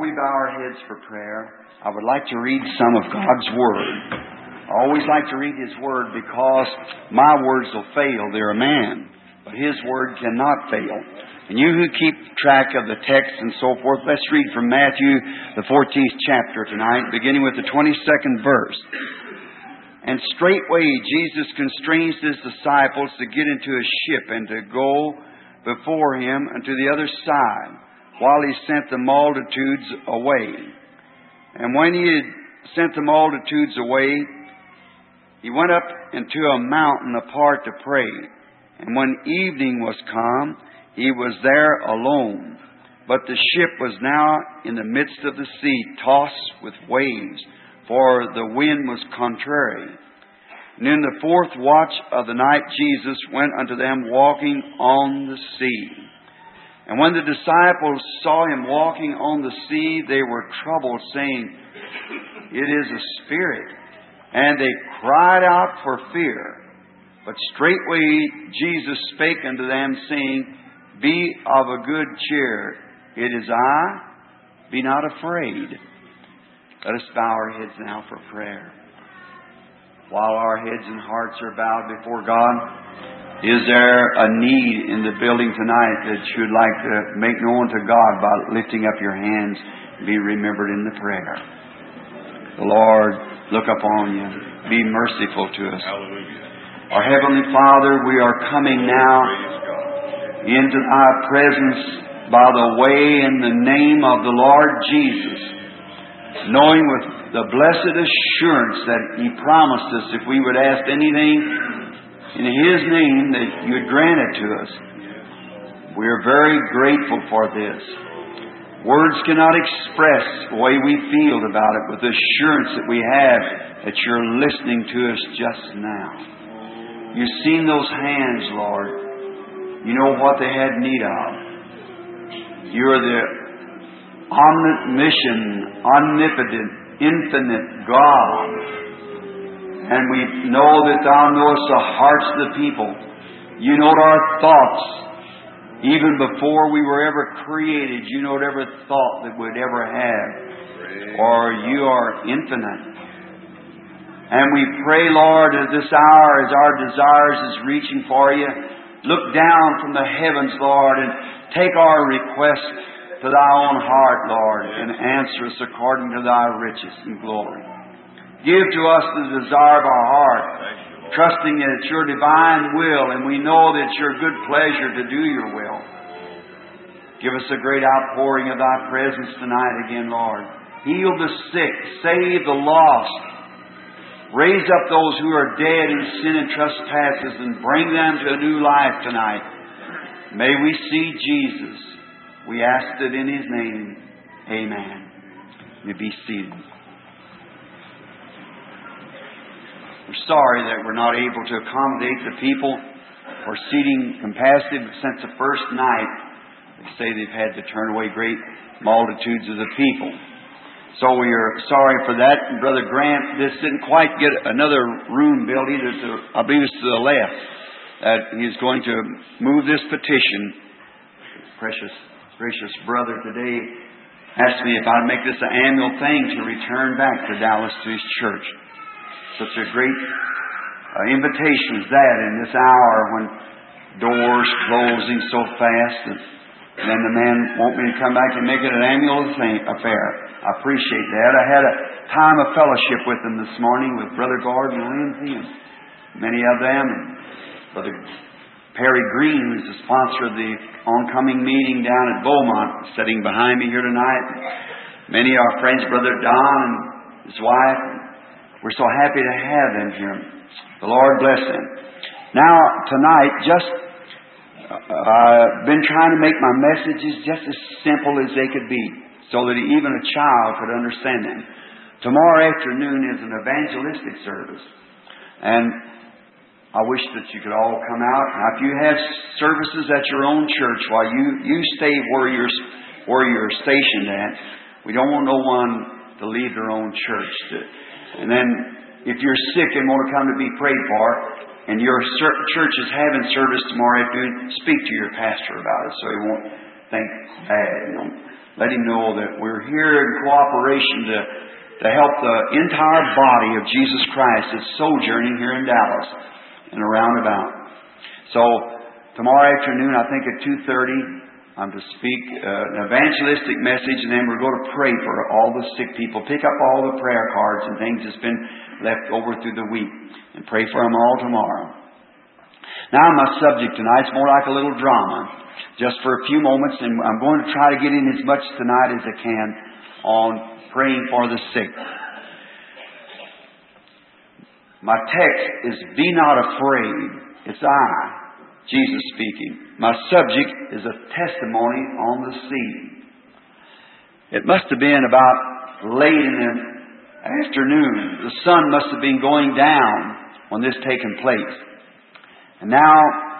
we bow our heads for prayer, I would like to read some of God's Word. I always like to read His Word because my words will fail. They're a man. But His Word cannot fail. And you who keep track of the text and so forth, let's read from Matthew, the 14th chapter tonight, beginning with the 22nd verse. And straightway Jesus constrains His disciples to get into a ship and to go before Him unto the other side, while He sent the multitudes away. And when He had sent the multitudes away, He went up into a mountain apart to pray. And when evening was come, He was there alone. But the ship was now in the midst of the sea, tossed with waves, for the wind was contrary. And in the fourth watch of the night Jesus went unto them walking on the sea. And when the disciples saw Him walking on the sea, they were troubled, saying, It is a spirit. And they cried out for fear. But straightway Jesus spake unto them, saying, Be of a good cheer. It is I. Be not afraid. Let us bow our heads now for prayer. While our heads and hearts are bowed before God, is there a need in the building tonight that you'd like to make known to God by lifting up your hands and be remembered in the prayer? The Lord look upon you. Be merciful to us. Hallelujah. Our Heavenly Father, we are coming now into Thy presence by the way and the name of the Lord Jesus, knowing with the blessed assurance that He promised us if we would ask anything in His name that You would grant it to us. We are very grateful for this. Words cannot express the way we feel about it with the assurance that we have that You're listening to us just now. You've seen those hands, Lord. You know what they had need of. You're the omniscient, omnipotent, infinite God. And we know that Thou knowest the hearts of the people. You know our thoughts. Even before we were ever created, You know every thought that we'd ever have. For You are infinite. And we pray, Lord, at this hour as our desires is reaching for You, look down from the heavens, Lord, and take our request to Thy own heart, Lord, and answer us according to Thy riches and glory. Give to us the desire of our heart, trusting that it's Your divine will, and we know that it's Your good pleasure to do Your will. Give us a great outpouring of Thy presence tonight again, Lord. Heal the sick, save the lost, raise up those who are dead in sin and trespasses, and bring them to a new life tonight. May we see Jesus. We ask it in His name. Amen. You be seated. We're sorry that we're not able to accommodate the people for seating capacity since the first night. They say they've had to turn away great multitudes of the people. So we are sorry for that. And Brother Grant, this didn't quite get another room built either. I believe it's to the left. That he's going to move this petition. Precious, gracious brother today asked me if I'd make this an annual thing to return back to Dallas to his church. Such a great invitation as that in this hour when doors closing so fast, and then the man want me to come back and make it an annual affair. I appreciate that. I had a time of fellowship with them this morning with Brother Gordon and Lindsay and many of them, and Brother Perry Green, who's the sponsor of the oncoming meeting down at Beaumont, sitting behind me here tonight. Many of our friends, Brother Don and his wife. We're so happy to have them here. The Lord bless them. Now, tonight, I've been trying to make my messages just as simple as they could be, so that even a child could understand them. Tomorrow afternoon is an evangelistic service, and I wish that you could all come out. Now, if you have services at your own church, while you stay where you're stationed at, we don't want no one to leave their own church. And then, if you're sick and want to come to be prayed for, and your church is having service tomorrow afternoon, speak to your pastor about it so he won't think bad. Let him know that we're here in cooperation to help the entire body of Jesus Christ that's sojourning here in Dallas and around about. So, tomorrow afternoon, I think at 2:30, I'm to speak an evangelistic message, and then we're going to pray for all the sick people. Pick up all the prayer cards and things that's been left over through the week and pray for them all tomorrow. Now my subject tonight's more like a little drama, just for a few moments, and I'm going to try to get in as much tonight as I can on praying for the sick. My text is, "Be not afraid." It's I, Jesus speaking. My subject is a testimony on the sea. It must have been about late in the afternoon. The sun must have been going down when this taken place. And now,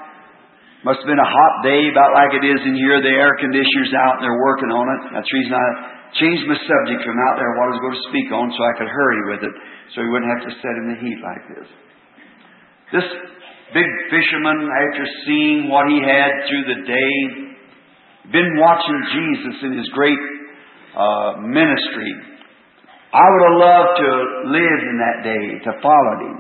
must have been a hot day, about like it is in here. The air conditioner's out and they're working on it. That's the reason I changed my subject from out there what I was going to speak on, so I could hurry with it, so we wouldn't have to sit in the heat like this. This big fisherman, after seeing what he had through the day, been watching Jesus in His great ministry. I would have loved to have lived in that day, to follow Him.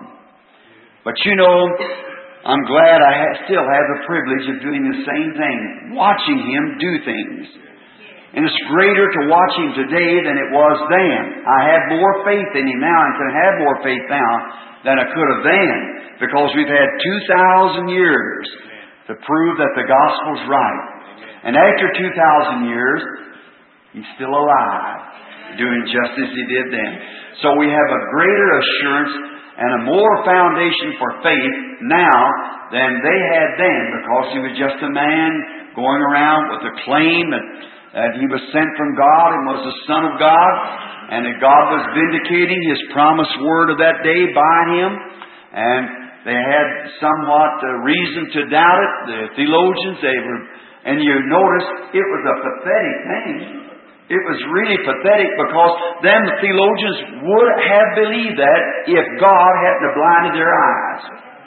But you know, I'm glad I still have the privilege of doing the same thing, watching Him do things. And it's greater to watch Him today than it was then. I have more faith in Him now and can have more faith now than I could have then, because we've had 2,000 years to prove that the gospel's right. And after 2,000 years, He's still alive, doing just as He did then. So we have a greater assurance and a more foundation for faith now than they had then, because He was just a man going around with a claim that He was sent from God and was the Son of God, and that God was vindicating His promised word of that day by Him. And they had somewhat reason to doubt it. The theologians, and you notice it was a pathetic thing. It was really pathetic, because them theologians would have believed that if God hadn't blinded their eyes.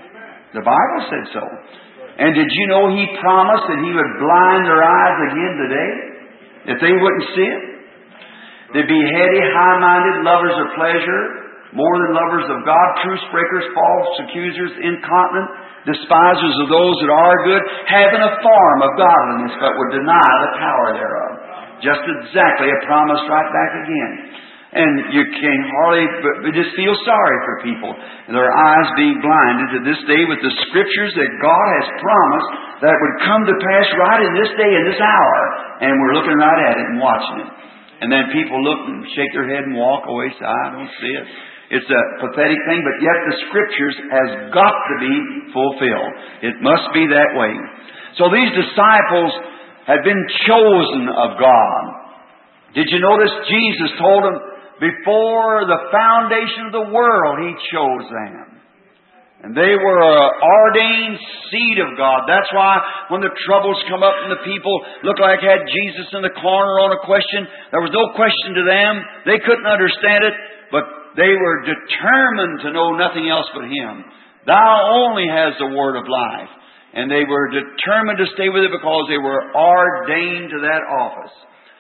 The Bible said so. And did you know He promised that He would blind their eyes again today, if they wouldn't see it? They'd be heady, high-minded, lovers of pleasure, more than lovers of God, truce breakers, false accusers, incontinent, despisers of those that are good, having a form of godliness, but would deny the power thereof. Just exactly a promise right back again. And you can hardly but just feel sorry for people, their eyes being blinded to this day with the Scriptures that God has promised that would come to pass right in this day and this hour. And we're looking right at it and watching it. And then people look and shake their head and walk away, say, I don't see it. It's a pathetic thing, but yet the Scriptures has got to be fulfilled. It must be that way. So these disciples had been chosen of God. Did you notice Jesus told them, before the foundation of the world, He chose them. And they were an ordained seed of God. That's why when the troubles come up and the people look like had Jesus in the corner on a question, there was no question to them. They couldn't understand it, but they were determined to know nothing else but Him. Thou only has the word of life. And they were determined to stay with it because they were ordained to that office.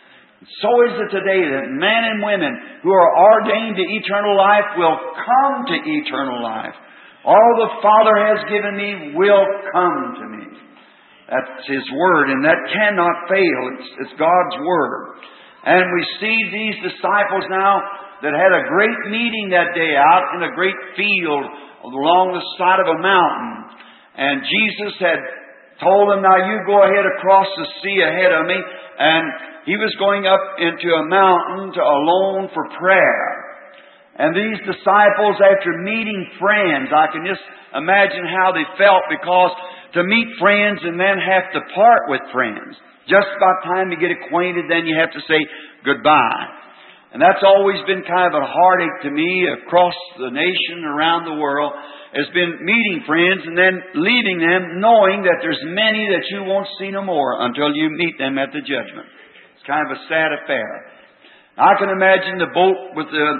So is it today that men and women who are ordained to eternal life will come to eternal life. All the Father has given me will come to me. That's His Word, and that cannot fail. It's God's Word. And we see these disciples now that had a great meeting that day out in a great field along the side of a mountain. And Jesus had told them, now you go ahead across the sea ahead of me. And He was going up into a mountain alone for prayer. And these disciples, after meeting friends, I can just imagine how they felt, because to meet friends and then have to part with friends. Just about time you get acquainted, then you have to say goodbye. And that's always been kind of a heartache to me across the nation, around the world, has been meeting friends and then leaving them, knowing that there's many that you won't see no more until you meet them at the judgment. It's kind of a sad affair. I can imagine the boat with the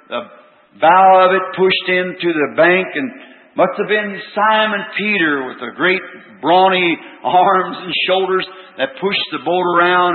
bow of it pushed into the bank, and must have been Simon Peter with the great brawny arms and shoulders that pushed the boat around, and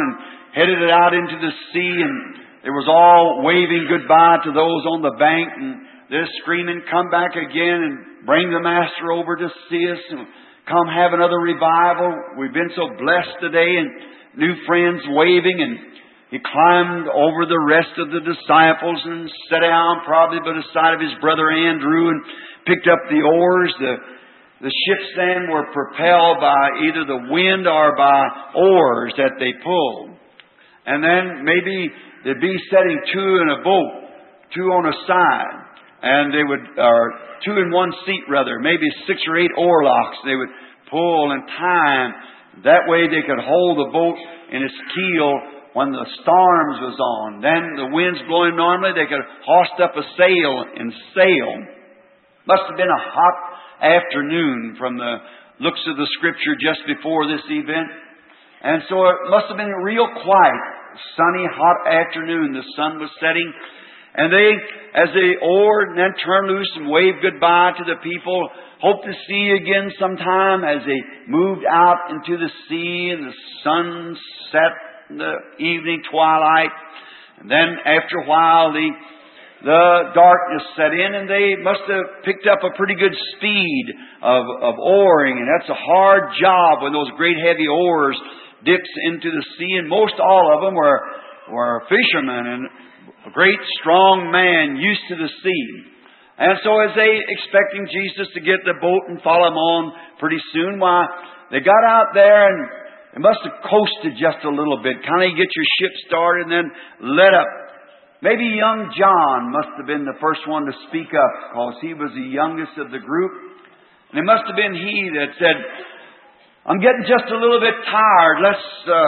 headed it out into the sea, and it was all waving goodbye to those on the bank, and they're screaming, come back again and bring the Master over to see us and come have another revival. We've been so blessed today, and new friends waving. And he climbed over the rest of the disciples and sat down probably by the side of his brother Andrew and picked up the oars. The ships then were propelled by either the wind or by oars that they pulled. And then maybe they'd be setting two in a boat, two on a side, and they would, or two in one seat rather, maybe 6 or 8 oarlocks they would pull and tie. That way they could hold the boat in its keel when the storms was on. Then the wind's blowing normally, they could hoist up a sail and sail. Must have been a hot afternoon from the looks of the Scripture just before this event. And so it must have been a real quiet, sunny, hot afternoon. The sun was setting. And they, as they oared and then turned loose and waved goodbye to the people, hoped to see you again sometime as they moved out into the sea and the sun set in the evening twilight. And then after a while the darkness set in, and they must have picked up a pretty good speed of oaring. And that's a hard job when those great heavy oars dips into the sea. And most all of them were fishermen and a great strong man used to the sea. And so as they expecting Jesus to get the boat and follow him on pretty soon, why, they got out there and they must have coasted just a little bit. Kind of get your ship started and then let up. Maybe young John must have been the first one to speak up because he was the youngest of the group. And it must have been he that said, I'm getting just a little bit tired. Let's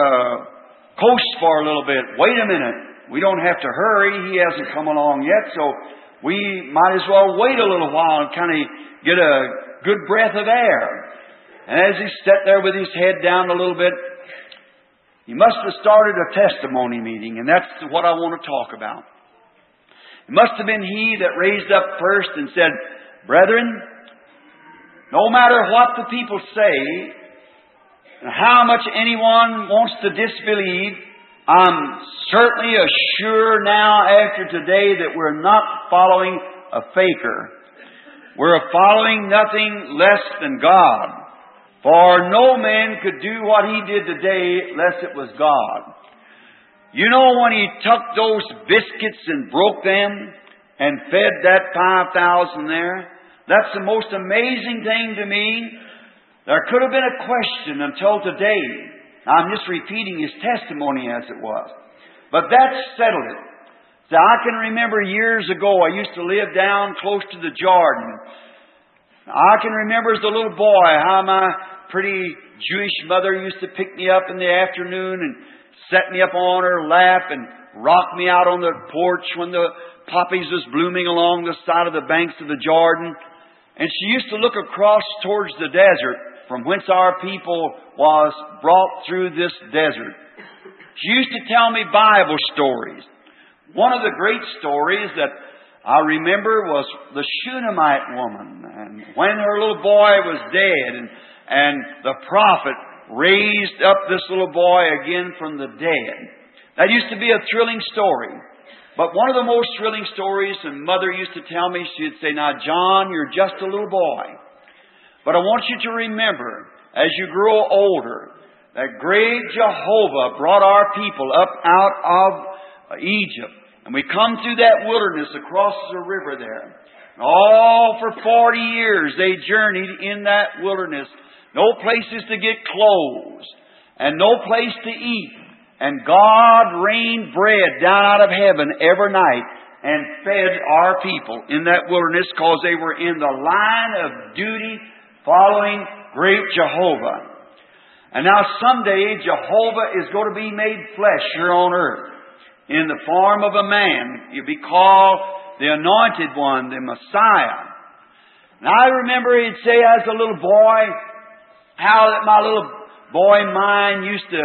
coast for a little bit. Wait a minute. We don't have to hurry. He hasn't come along yet, so we might as well wait a little while and kind of get a good breath of air. And as he sat there with his head down a little bit, he must have started a testimony meeting, and that's what I want to talk about. It must have been he that raised up first and said, Brethren, no matter what the people say, and how much anyone wants to disbelieve, I'm certainly assured now after today that we're not following a faker. We're following nothing less than God. For no man could do what he did today unless it was God. You know when he took those biscuits and broke them and fed that 5,000 there? That's the most amazing thing to me. There could have been a question until today. Now, I'm just repeating his testimony as it was. But that settled it. So I can remember years ago, I used to live down close to the Jordan. I can remember as a little boy how my pretty Jewish mother used to pick me up in the afternoon and set me up on her lap and rock me out on the porch when the poppies was blooming along the side of the banks of the Jordan. And she used to look across towards the desert from whence our people was brought through this desert. She used to tell me Bible stories. One of the great stories that I remember was the Shunammite woman, and when her little boy was dead, and the prophet raised up this little boy again from the dead. That used to be a thrilling story. But one of the most thrilling stories, and Mother used to tell me, she'd say, now John, you're just a little boy. But I want you to remember, as you grow older, that great Jehovah brought our people up out of Egypt. And we come through that wilderness across the river there. All for 40 years they journeyed in that wilderness. No places to get clothes. And no place to eat. And God rained bread down out of heaven every night and fed our people in that wilderness because they were in the line of duty following great Jehovah. And now someday Jehovah is going to be made flesh here on earth in the form of a man. You'll be called the Anointed One, the Messiah. And I remember he'd say as a little boy, how that my little boy mind used to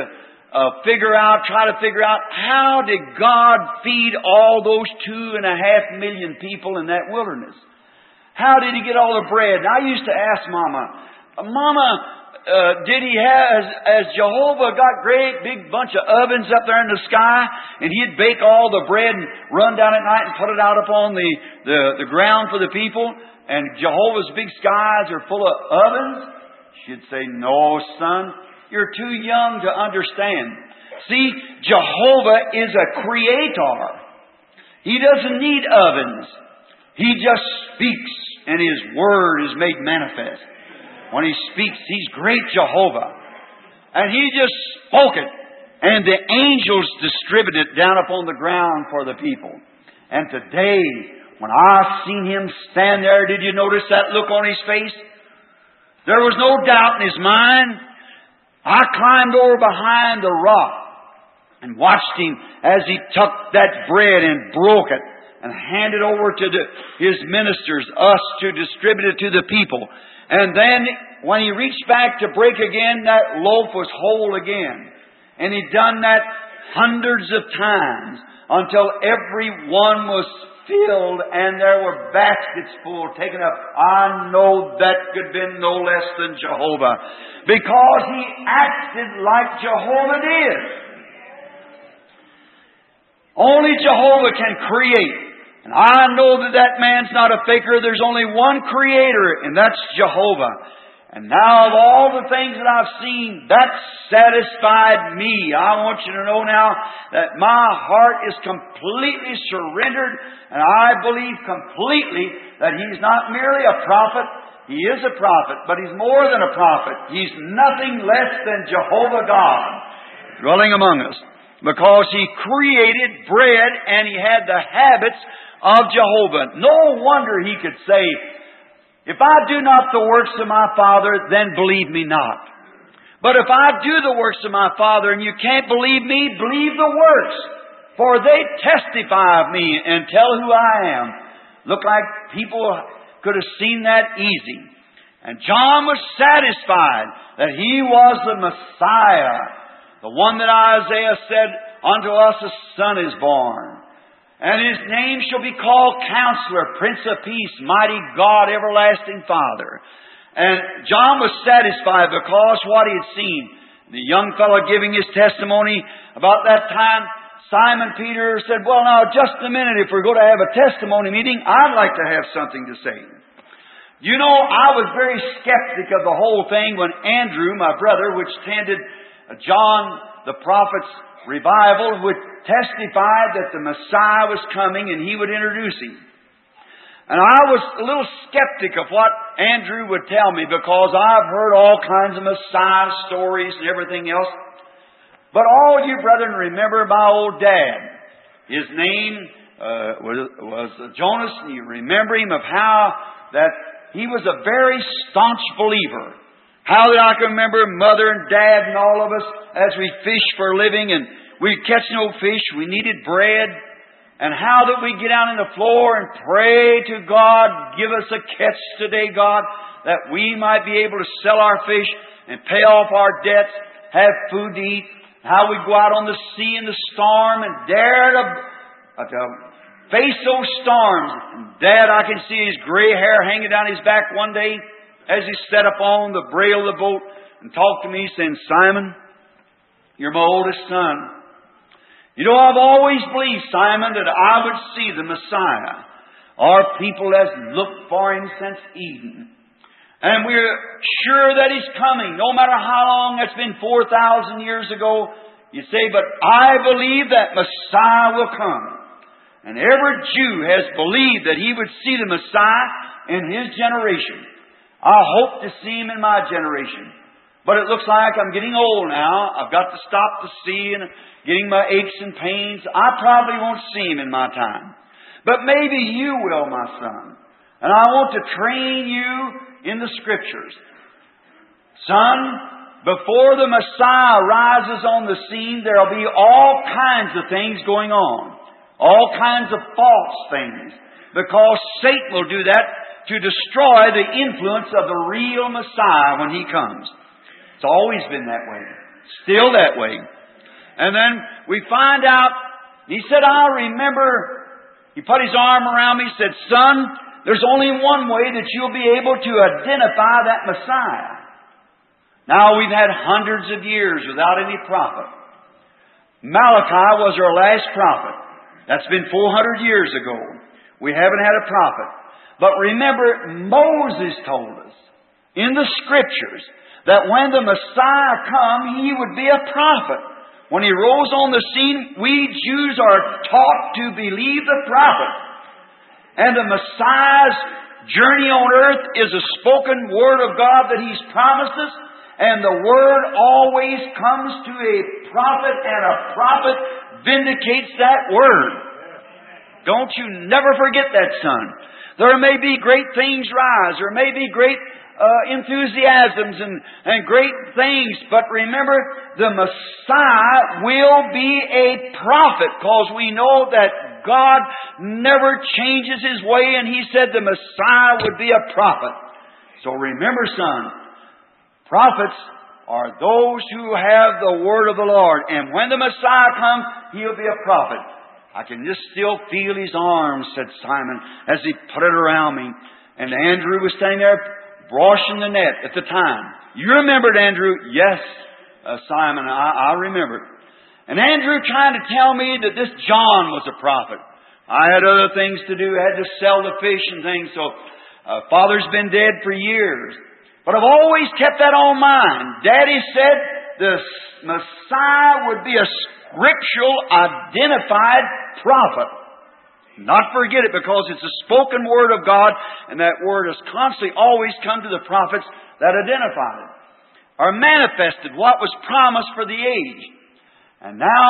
try to figure out how did God feed all those 2.5 million people in that wilderness? How did He get all the bread? And I used to ask Mama, did he have, as Jehovah got great big bunch of ovens up there in the sky, and He'd bake all the bread and run down at night and put it out upon the ground for the people, and Jehovah's big skies are full of ovens? She'd say, no, son, you're too young to understand. See, Jehovah is a creator. He doesn't need ovens. He just speaks, and His Word is made manifest. When He speaks, He's great Jehovah. And He just spoke it. And the angels distributed it down upon the ground for the people. And today, when I seen Him stand there, did you notice that look on His face? There was no doubt in His mind. I climbed over behind the rock and watched Him as He took that bread and broke it and handed over to His ministers, us, to distribute it to the people. And then, when He reached back to break again, that loaf was whole again. And He'd done that hundreds of times until every one was filled and there were baskets full taken up. I know that could have been no less than Jehovah, because He acted like Jehovah did. Only Jehovah can create. And I know that man's not a faker. There's only one Creator, and that's Jehovah. And now of all the things that I've seen, that satisfied me. I want you to know now that my heart is completely surrendered, and I believe completely that He's not merely a prophet. He is a prophet, but He's more than a prophet. He's nothing less than Jehovah God dwelling among us, because He created bread and He had the habits of Jehovah. No wonder He could say, if I do not the works of my Father, then believe me not. But if I do the works of my Father and you can't believe me, believe the works, for they testify of me and tell who I am. Look like people could have seen that easy. And John was satisfied that He was the Messiah, the one that Isaiah said, unto us a son is born. And His name shall be called Counselor, Prince of Peace, Mighty God, Everlasting Father. And John was satisfied because what he had seen. The young fellow giving his testimony about that time, Simon Peter said, well, now, just a minute, if we're going to have a testimony meeting, I'd like to have something to say. You know, I was very skeptic of the whole thing when Andrew, my brother, which attended John the prophet's revival, would testify that the Messiah was coming and he would introduce Him. And I was a little skeptic of what Andrew would tell me, because I've heard all kinds of Messiah stories and everything else. But all you brethren remember my old dad. His name was Jonas, and you remember him of how that he was a very staunch believer. How that I can remember Mother and Dad and all of us as we fished for a living and we'd catch no fish, we needed bread. And how that we get down on the floor and pray to God, give us a catch today, God, that we might be able to sell our fish and pay off our debts, have food to eat. How we go out on the sea in the storm and dare to face those storms. And Dad, I can see his gray hair hanging down his back one day as he sat up on the brail of the boat and talked to me saying, Simon, you're my oldest son. You know, I've always believed, Simon, that I would see the Messiah. Our people has looked for Him since Eden. And we're sure that He's coming, no matter how long it's been, 4,000 years ago. You say, but I believe that Messiah will come. And every Jew has believed that he would see the Messiah in his generation. I hope to see Him in my generation. But it looks like I'm getting old now. I've got to stop to see and getting my aches and pains. I probably won't see Him in my time. But maybe you will, my son. And I want to train you in the Scriptures. Son, before the Messiah rises on the scene, there will be all kinds of things going on. All kinds of false things. Because Satan will do that to destroy the influence of the real Messiah when He comes. It's always been that way. Still that way. And then we find out, he said, I remember, he put his arm around me, said, son, there's only one way that you'll be able to identify that Messiah. Now we've had hundreds of years without any prophet. Malachi was our last prophet. That's been 400 years ago. We haven't had a prophet. But remember, Moses told us in the Scriptures that when the Messiah come, He would be a prophet. When He rose on the scene, we Jews are taught to believe the prophet. And the Messiah's journey on earth is a spoken Word of God that He's promised us. And the Word always comes to a prophet, and a prophet vindicates that Word. Don't you never forget that, son. There may be great things rise. There may be great enthusiasms and great things. But remember, the Messiah will be a prophet, because we know that God never changes His way, and He said the Messiah would be a prophet. So remember, son, prophets are those who have the Word of the Lord. And when the Messiah comes, He'll be a prophet. I can just still feel His arms, said Simon, as he put it around me. And Andrew was standing there washing the net at the time. You remembered, Andrew? Yes, Simon, I remember. And Andrew trying to tell me that this John was a prophet. I had other things to do. I had to sell the fish and things. So Father's been dead for years. But I've always kept that on mind. Daddy said the Messiah would be a scriptural identified prophet. Not forget it, because it's a spoken Word of God, and that Word has constantly always come to the prophets that identified it, or manifested what was promised for the age. And now,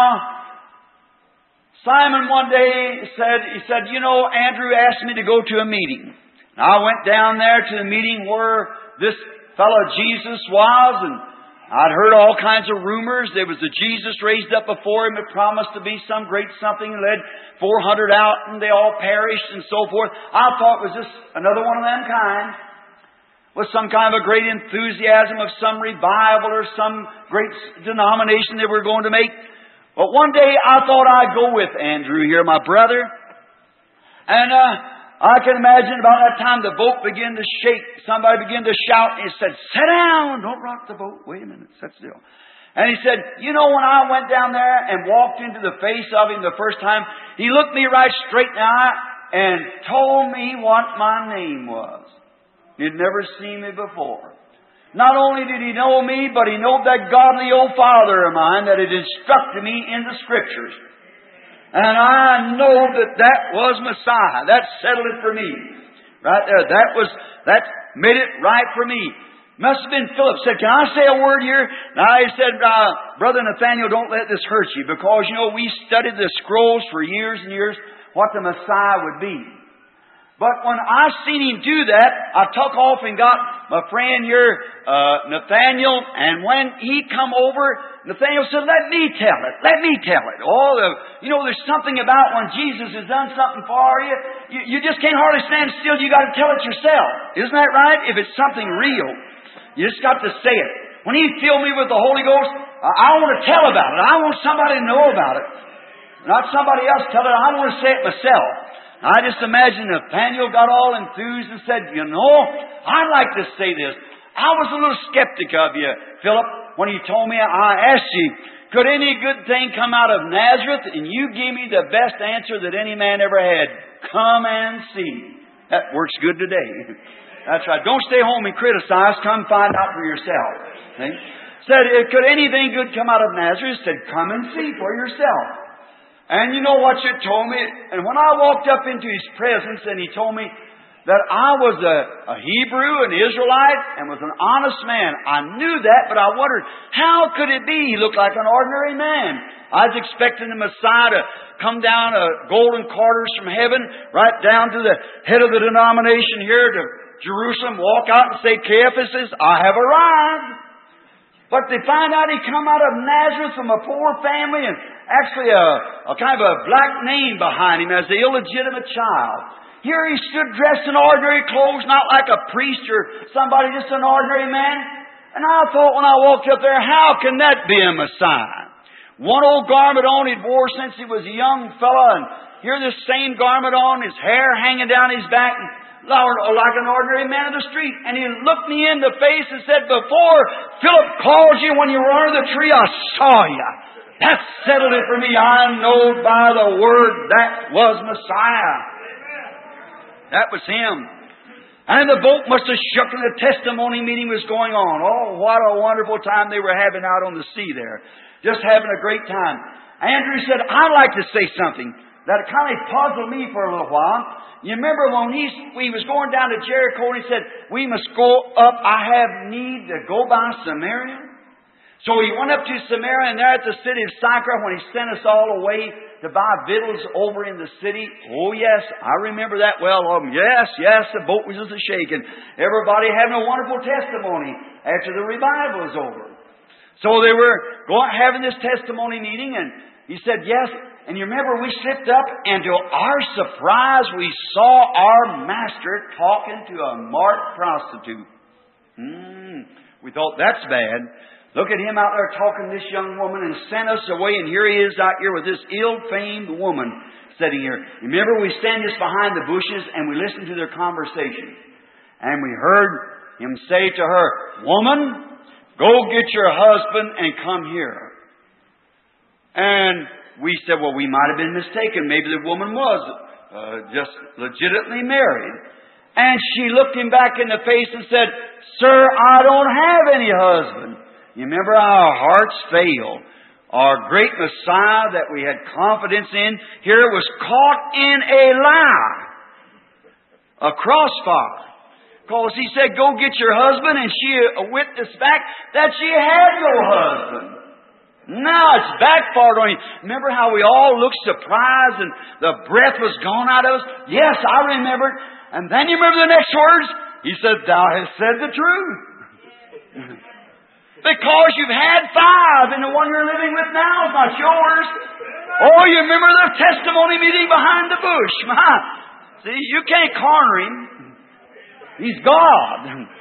Simon one day said, you know, Andrew asked me to go to a meeting. And I went down there to the meeting where this fellow Jesus was, and I'd heard all kinds of rumors. There was a Jesus raised up before Him that promised to be some great something, and led 400 out, and they all perished, and so forth. I thought it was just another one of them kind, with some kind of a great enthusiasm of some revival or some great denomination they were going to make. But one day I thought I'd go with Andrew here, my brother, and I can imagine about that time the boat began to shake. Somebody began to shout, and he said, "Sit down! Don't rock the boat. Wait a minute, sit still." And he said, you know, when I went down there and walked into the face of Him the first time, He looked me right straight in the eye and told me what my name was. He'd never seen me before. Not only did He know me, but He knew that godly old Father of mine that had instructed me in the Scriptures. And I know that was Messiah. That settled it for me. Right there. That made it right for me. Must have been Philip said, "Can I say a word here?" Now he said, "Brother Nathaniel, don't let this hurt you, because, you know, we studied the scrolls for years and years, what the Messiah would be. But when I seen Him do that, I took off and got my friend here, Nathaniel, and when he come over, Nathaniel said, let me tell it. Let me tell it. You know, there's something about when Jesus has done something for you, you just can't hardly stand still. You got to tell it yourself. Isn't that right? If it's something real, you just got to say it. When He filled me with the Holy Ghost, I want to tell about it. I want somebody to know about it. Not somebody else tell it. I want to say it myself. I just imagine Nathaniel got all enthused and said, you know, I'd like to say this. I was a little skeptic of you, Philip, when you told me, I asked you, could any good thing come out of Nazareth? And you gave me the best answer that any man ever had. Come and see. That works good today. That's right. Don't stay home and criticize. Come find out for yourself. See? Said, could anything good come out of Nazareth? Said, come and see for yourself. And you know what you told me? And when I walked up into His presence and He told me that I was a Hebrew, an Israelite, and was an honest man, I knew that, but I wondered, how could it be? He looked like an ordinary man. I was expecting the Messiah to come down golden corridors from heaven, right down to the head of the denomination here to Jerusalem, walk out and say, Caiaphas, I have arrived. But they find out He come out of Nazareth from a poor family, and actually a kind of a black name behind Him as the illegitimate child. Here He stood dressed in ordinary clothes, not like a priest or somebody, just an ordinary man. And I thought when I walked up there, how can that be a Messiah? One old garment on He'd wore since He was a young fella, and here this same garment on, His hair hanging down His back. And Lord, like an ordinary man of the street. And he looked me in the face and said, before Philip called you when you were under the tree, I saw you. That settled it for me. I know by the Word that was Messiah. That was Him. And the boat must have shook and the testimony meeting was going on. Oh, what a wonderful time they were having out on the sea there. Just having a great time. Andrew said, I'd like to say something that kind of puzzled me for a little while. You remember when he was going down to Jericho and he said, we must go up. I have need to go by Samaria. So he went up to Samaria, and there at the city of Sychar, when he sent us all away to buy victuals over in the city. Oh, yes, I remember that well. Yes, the boat was just a-shaking. Everybody having a wonderful testimony after the revival was over. So they were having this testimony meeting, and he said, yes. And you remember we slipped up, and to our surprise, we saw our master talking to a marked prostitute. We thought, that's bad. Look at him out there talking to this young woman and sent us away, and here he is out here with this ill-famed woman sitting here. Remember, we stand just behind the bushes and we listen to their conversation. And we heard him say to her, woman, go get your husband and come here. And we said, well, we might have been mistaken. Maybe the woman was just legitimately married. And she looked him back in the face and said, sir, I don't have any husband. You remember our hearts failed. Our great Messiah that we had confidence in here was caught in a lie. A crossfire. Because he said, go get your husband, and she witnessed back that she had no husband. Now it's backfired on you. Remember how we all looked surprised and the breath was gone out of us? Yes, I remember. And then you remember the next words? He said, thou hast said the truth. Because you've had 5 and the one you're living with now is not yours. Oh, you remember the testimony meeting behind the bush. See, you can't corner him. He's God.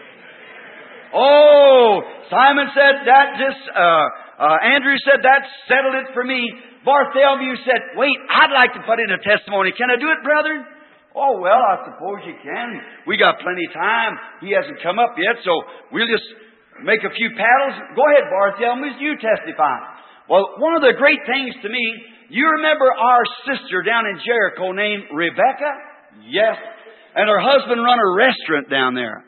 Oh, Simon said that just, Andrew said that settled it for me. Bartholomew said, wait, I'd like to put in a testimony. Can I do it, brother? Oh, well, I suppose you can. We got plenty of time. He hasn't come up yet, so we'll just make a few paddles. Go ahead, Bartholomew, you testify. Well, one of the great things to me, you remember our sister down in Jericho named Rebecca? Yes. And her husband run a restaurant down there.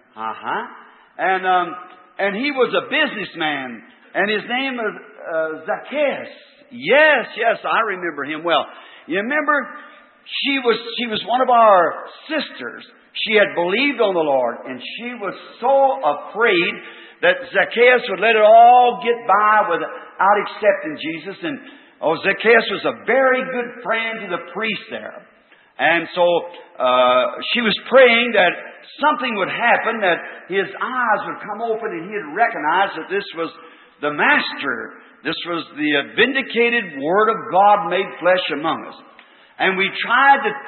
And he was a businessman. And his name was Zacchaeus. Yes, I remember him well. You remember, she was one of our sisters. She had believed on the Lord, and she was so afraid that Zacchaeus would let it all get by without accepting Jesus. And Zacchaeus was a very good friend to the priest there. And so she was praying that something would happen, that his eyes would come open and he'd recognize that this was the Master. This was the vindicated Word of God made flesh among us. And we tried to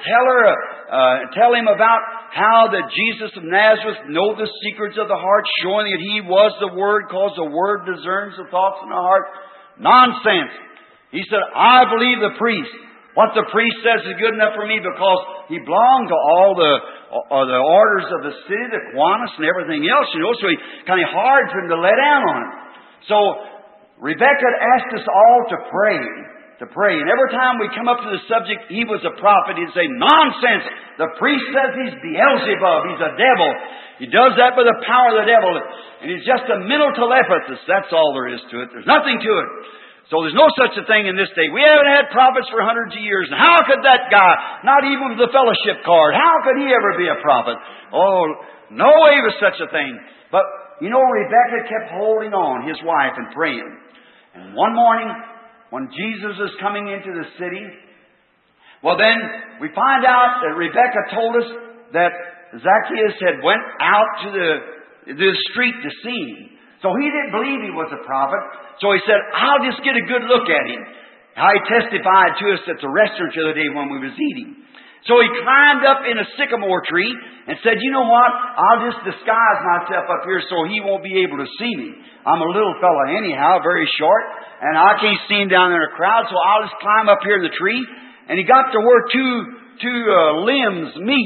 tell him about how that Jesus of Nazareth know the secrets of the heart, showing that He was the Word, because the Word discerns the thoughts in the heart. Nonsense. He said, I believe the priest. What the priest says is good enough for me, because he belonged to all the orders of the city, the Kiwanis and everything else, so it's kind of hard for him to let down on it. So Rebecca asked us all to pray. And every time we come up to the subject, he was a prophet, he'd say, nonsense! The priest says he's Beelzebub, he's a devil. He does that by the power of the devil. And he's just a mental telepathist. That's all there is to it. There's nothing to it. So there's no such a thing in this day. We haven't had prophets for hundreds of years. And how could that guy, not even with the fellowship card, how could he ever be a prophet? Oh, no way was such a thing. But, Rebecca kept holding on, his wife, and praying. And one morning, when Jesus was coming into the city, well then, we find out that Rebecca told us that Zacchaeus had went out to the street to see him. So he didn't believe he was a prophet. So he said, I'll just get a good look at him. How he testified to us at the restaurant the other day when we was eating. So he climbed up in a sycamore tree and said, you know what? I'll just disguise myself up here so he won't be able to see me. I'm a little fella anyhow, very short, and I can't see him down there in a crowd, so I'll just climb up here in the tree. And he got to where two limbs meet.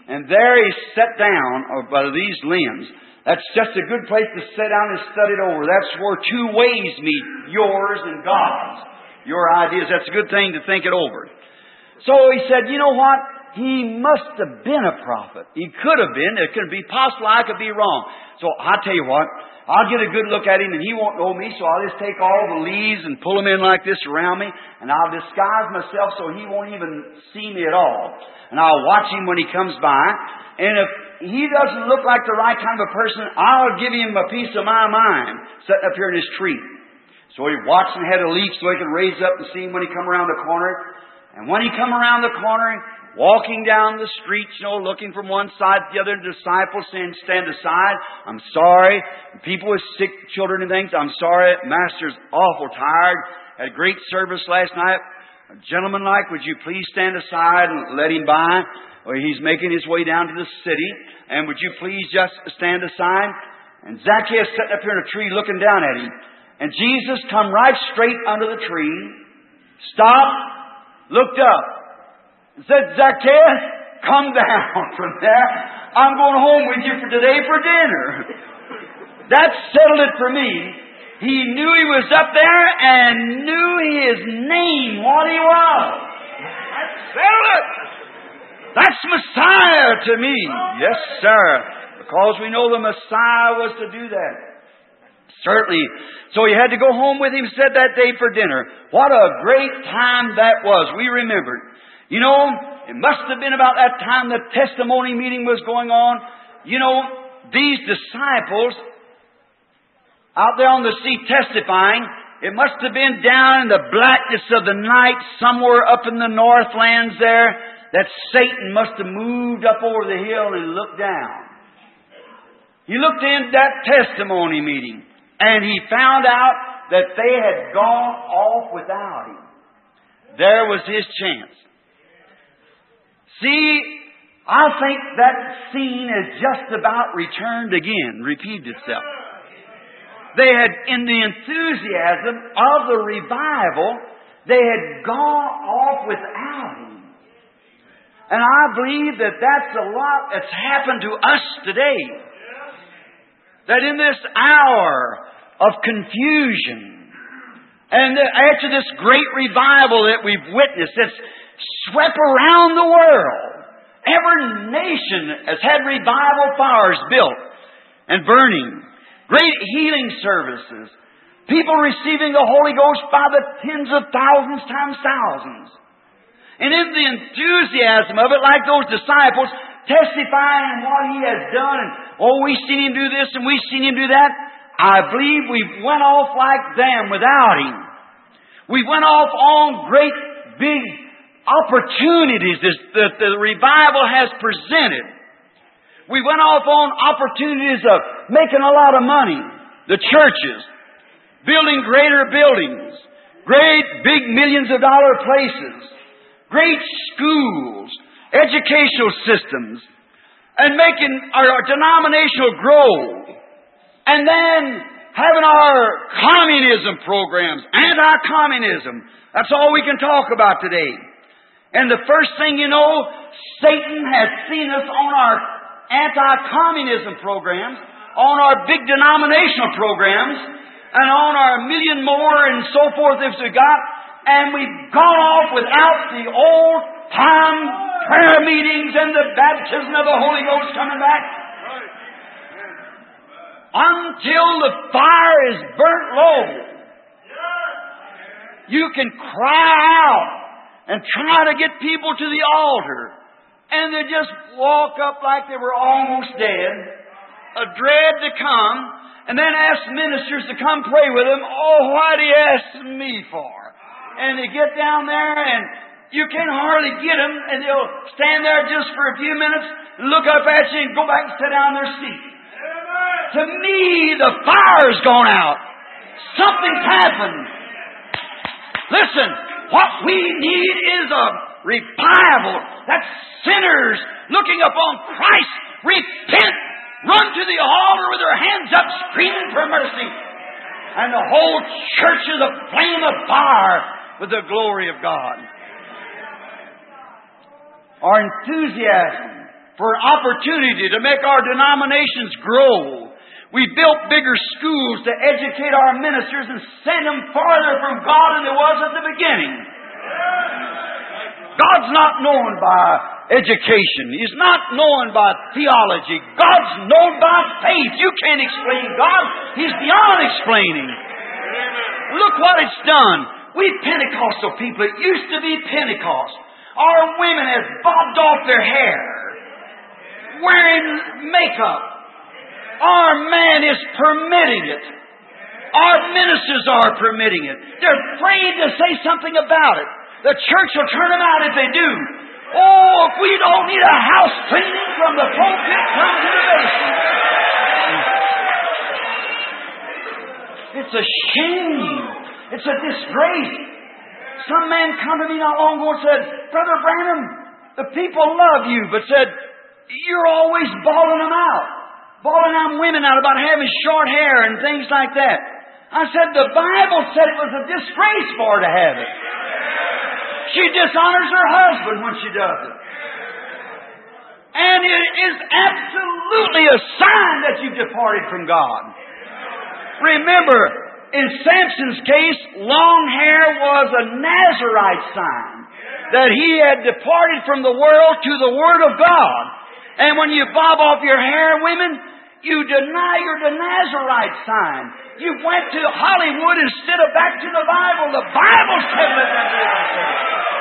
And there he sat down by these limbs. That's just a good place to sit down and study it over. That's where two ways meet, yours and God's. Your ideas, that's a good thing to think it over. So he said, you know what? He must have been a prophet. He could have been. It could be possible I could be wrong. So I'll tell you what. I'll get a good look at him and he won't know me, so I'll just take all the leaves and pull them in like this around me, and I'll disguise myself so he won't even see me at all. And I'll watch him when he comes by. And if he doesn't look like the right kind of a person, I'll give him a piece of my mind sitting up here in his tree. So he watched and had a leaf so he could raise up and see him when he come around the corner. And when he come around the corner, walking down the street, looking from one side to the other, disciples saying, stand aside. I'm sorry. People with sick children and things, I'm sorry. Master's awful tired. Had a great service last night. A gentleman would you please stand aside and let him by? Or he's making his way down to the city. And would you please just stand aside? And Zacchaeus sitting up here in a tree looking down at him. And Jesus come right straight under the tree, stopped, looked up, and said, Zacchaeus, come down from there. I'm going home with you for today for dinner. That settled it for me. He knew he was up there and knew his name, what he was. That settled it. That's Messiah to me. Yes, sir. Because we know the Messiah was to do that. Certainly. So he had to go home with him, said that day for dinner. What a great time that was. We remembered. You know, it must have been about that time the testimony meeting was going on. You know, these disciples out there on the sea testifying, it must have been down in the blackness of the night, somewhere up in the northlands there, that Satan must have moved up over the hill and looked down. He looked in that testimony meeting, and he found out that they had gone off without him. There was his chance. See, I think that scene has just about returned again, repeated itself. They had, in the enthusiasm of the revival, they had gone off without him. And I believe that that's a lot that's happened to us today. That in this hour of confusion, and after this great revival that we've witnessed, that's swept around the world, every nation has had revival fires built and burning, great healing services, people receiving the Holy Ghost by the tens of thousands times thousands. And in the enthusiasm of it, like those disciples, testifying what He has done, and, oh, we've seen Him do this and we've seen Him do that, I believe we went off like them without Him. We went off on great big opportunities that the revival has presented. We went off on opportunities of making a lot of money. The churches, building greater buildings, great big millions of dollar places, great schools, educational systems, and making our denominational grow. And then having our communism programs, anti-communism. That's all we can talk about today. And the first thing you know, Satan has seen us on our anti-communism programs, on our big denominational programs, and on our million more and so forth as we got, and we've gone off without the old-time prayer meetings and the baptism of the Holy Ghost coming back. Until the fire is burnt low, you can cry out and try to get people to the altar, and they just walk up like they were almost dead, a dread to come, and then ask ministers to come pray with them. Oh, what do you ask me for? And they get down there, and you can hardly get them, and they'll stand there just for a few minutes, and look up at you, and go back and sit down in their seat. To me, the fire's gone out. Something's happened. Listen, what we need is a revival. That's sinners looking upon Christ, repent, run to the altar with their hands up, screaming for mercy. And the whole church is a flame of fire with the glory of God. Our enthusiasm for opportunity to make our denominations grow. We built bigger schools to educate our ministers and send them farther from God than they was at the beginning. God's not known by education. He's not known by theology. God's known by faith. You can't explain God. He's beyond explaining. Look what it's done. We Pentecostal people, it used to be Pentecost. Our women have bobbed off their hair, wearing makeup. Our man is permitting it. Our ministers are permitting it. They're afraid to say something about it. The church will turn them out if they do. Oh, if we don't need a house cleaning from the pulpit, come to the basement. It's a shame. It's a disgrace. Some man come to me not long ago and said, Brother Branham, the people love you, but said, you're always bawling them out. Bawling them women out about having short hair and things like that. I said, the Bible said it was a disgrace for her to have it. She dishonors her husband when she does it. And it is absolutely a sign that you've departed from God. Remember, in Samson's case, long hair was a Nazarite sign that he had departed from the world to the Word of God. And when you bob off your hair, women, you deny your Nazarite sign. You went to Hollywood instead of back to the Bible. The Bible said let them do it.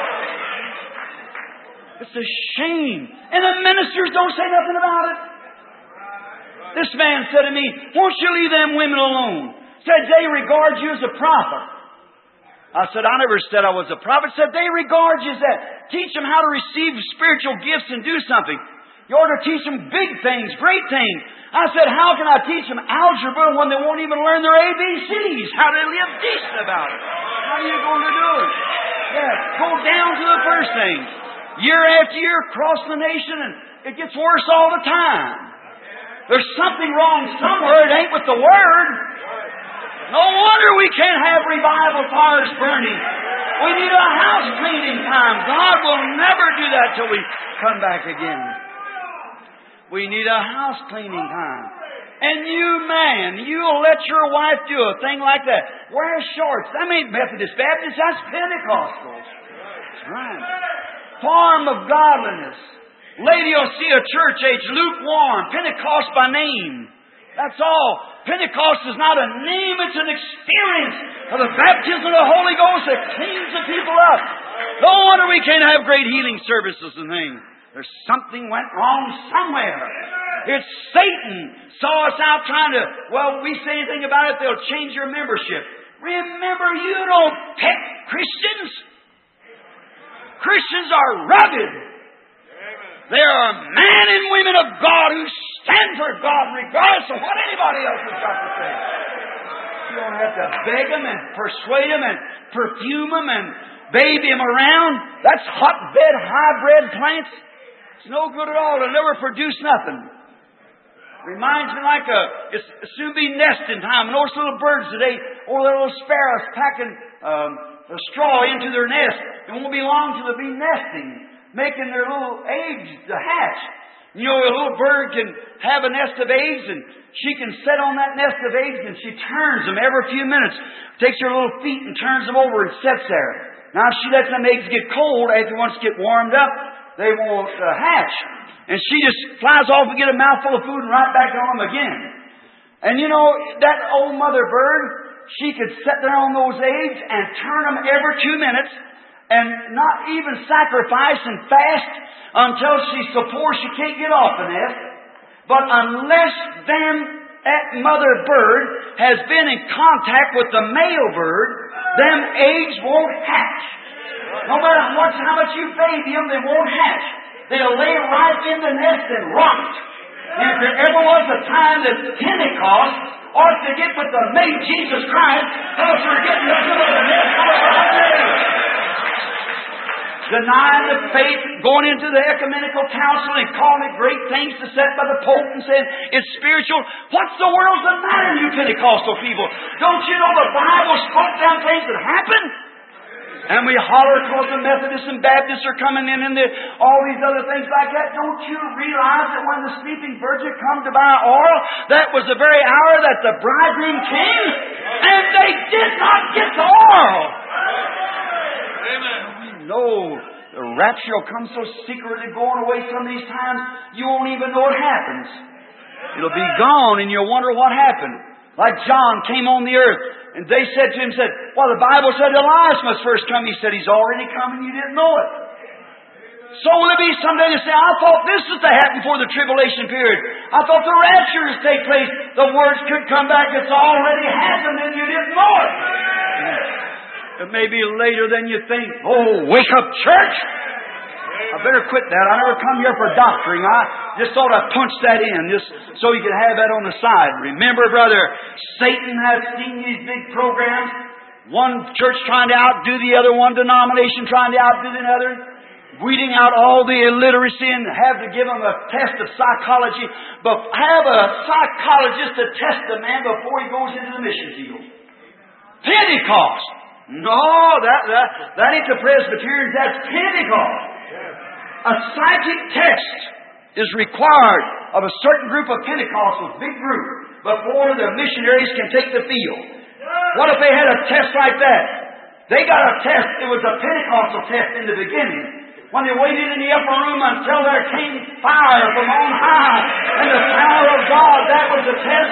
It's a shame. And the ministers don't say nothing about it. This man said to me, won't you leave them women alone? Said they regard you as a prophet. I said, I never said I was a prophet. Said they regard you as that. Teach them how to receive spiritual gifts and do something. You ought to teach them big things, great things. I said, how can I teach them algebra when they won't even learn their ABCs? How to live decent about it? How are you going to do it? Yeah, go down to the first thing. Year after year, across the nation, and it gets worse all the time. There's something wrong somewhere. It ain't with the Word. No wonder we can't have revival fires burning. We need a house cleaning time. God will never do that till we come back again. We need a house cleaning time. And you, man, you'll let your wife do a thing like that. Wear shorts. That ain't Methodist Baptist. That's Pentecostals. That's right. Form of godliness. Laodicea church age, lukewarm. Pentecost by name. That's all. Pentecost is not a name, it's an experience of the baptism of the Holy Ghost that cleans the people up. No wonder we can't have great healing services and things. There's something went wrong somewhere. It's Satan saw us out trying to, well, we say anything about it, they'll change your membership. Remember, you don't pick Christians. Christians are rugged. They are men and women of God who stand for God regardless of what anybody else has got to say. You don't have to beg them and persuade them and perfume them and baby them around. That's hotbed hybrid plants. It's no good at all. It'll never produce nothing. Reminds me like it's soon be nesting time. And those little birds today, or little sparrows packing a straw into their nest. It won't be long till they'll be nesting, making their little eggs to hatch. You know, a little bird can have a nest of eggs, and she can sit on that nest of eggs, and she turns them every few minutes. Takes her little feet and turns them over and sits there. Now, if she lets them eggs get cold, after once get warmed up, they won't hatch. And she just flies off and get a mouthful of food and right back on them again. And you know, that old mother bird, she could sit there on those eggs and turn them every 2 minutes and not even sacrifice and fast until she's so poor she can't get off the nest. But unless that mother bird has been in contact with the male bird, them eggs won't hatch. No matter how much you baby them, they won't hatch. They'll lay right in the nest and rot. And if there ever was a time that Pentecost ought to get with the mate Jesus Christ, because we're getting the middle of the nest for a day. Denying the faith, going into the ecumenical council and calling it great things to set by the Pope and saying it's spiritual. What's the world's the matter, you Pentecostal people? Don't you know the Bible spoke down things that happen? And we holler because the Methodists and Baptists are coming in and all these other things like that. Don't you realize that when the sleeping virgin come to buy oil, that was the very hour that the bridegroom came, and they did not get the oil. Amen. No, the rapture will come so secretly going away some of these times, you won't even know it happens. It'll be gone and you'll wonder what happened. Like John came on the earth, and they said to him, well, the Bible said Elias must first come. He said, he's already come and you didn't know it. So will it be someday to say, I thought this was to happen before the tribulation period. I thought the rapture was to take place. The words could come back. It's already happened and you didn't know it. It may be later than you think. Oh, wake up, church! I better quit that. I never come here for doctoring. I just thought I'd punch that in just so you could have that on the side. Remember, brother, Satan has seen these big programs. One church trying to outdo the other, one denomination trying to outdo the other, weeding out all the illiteracy and have to give them a test of psychology. But have a psychologist to test a man before he goes into the mission field. Pentecost. No, that ain't the Presbyterians. That's Pentecost. A psychic test is required of a certain group of Pentecostals, big group, before the missionaries can take the field. What if they had a test like that? They got a test. It was a Pentecostal test in the beginning. When they waited in the upper room until there came fire from on high and the power of God, that was the test.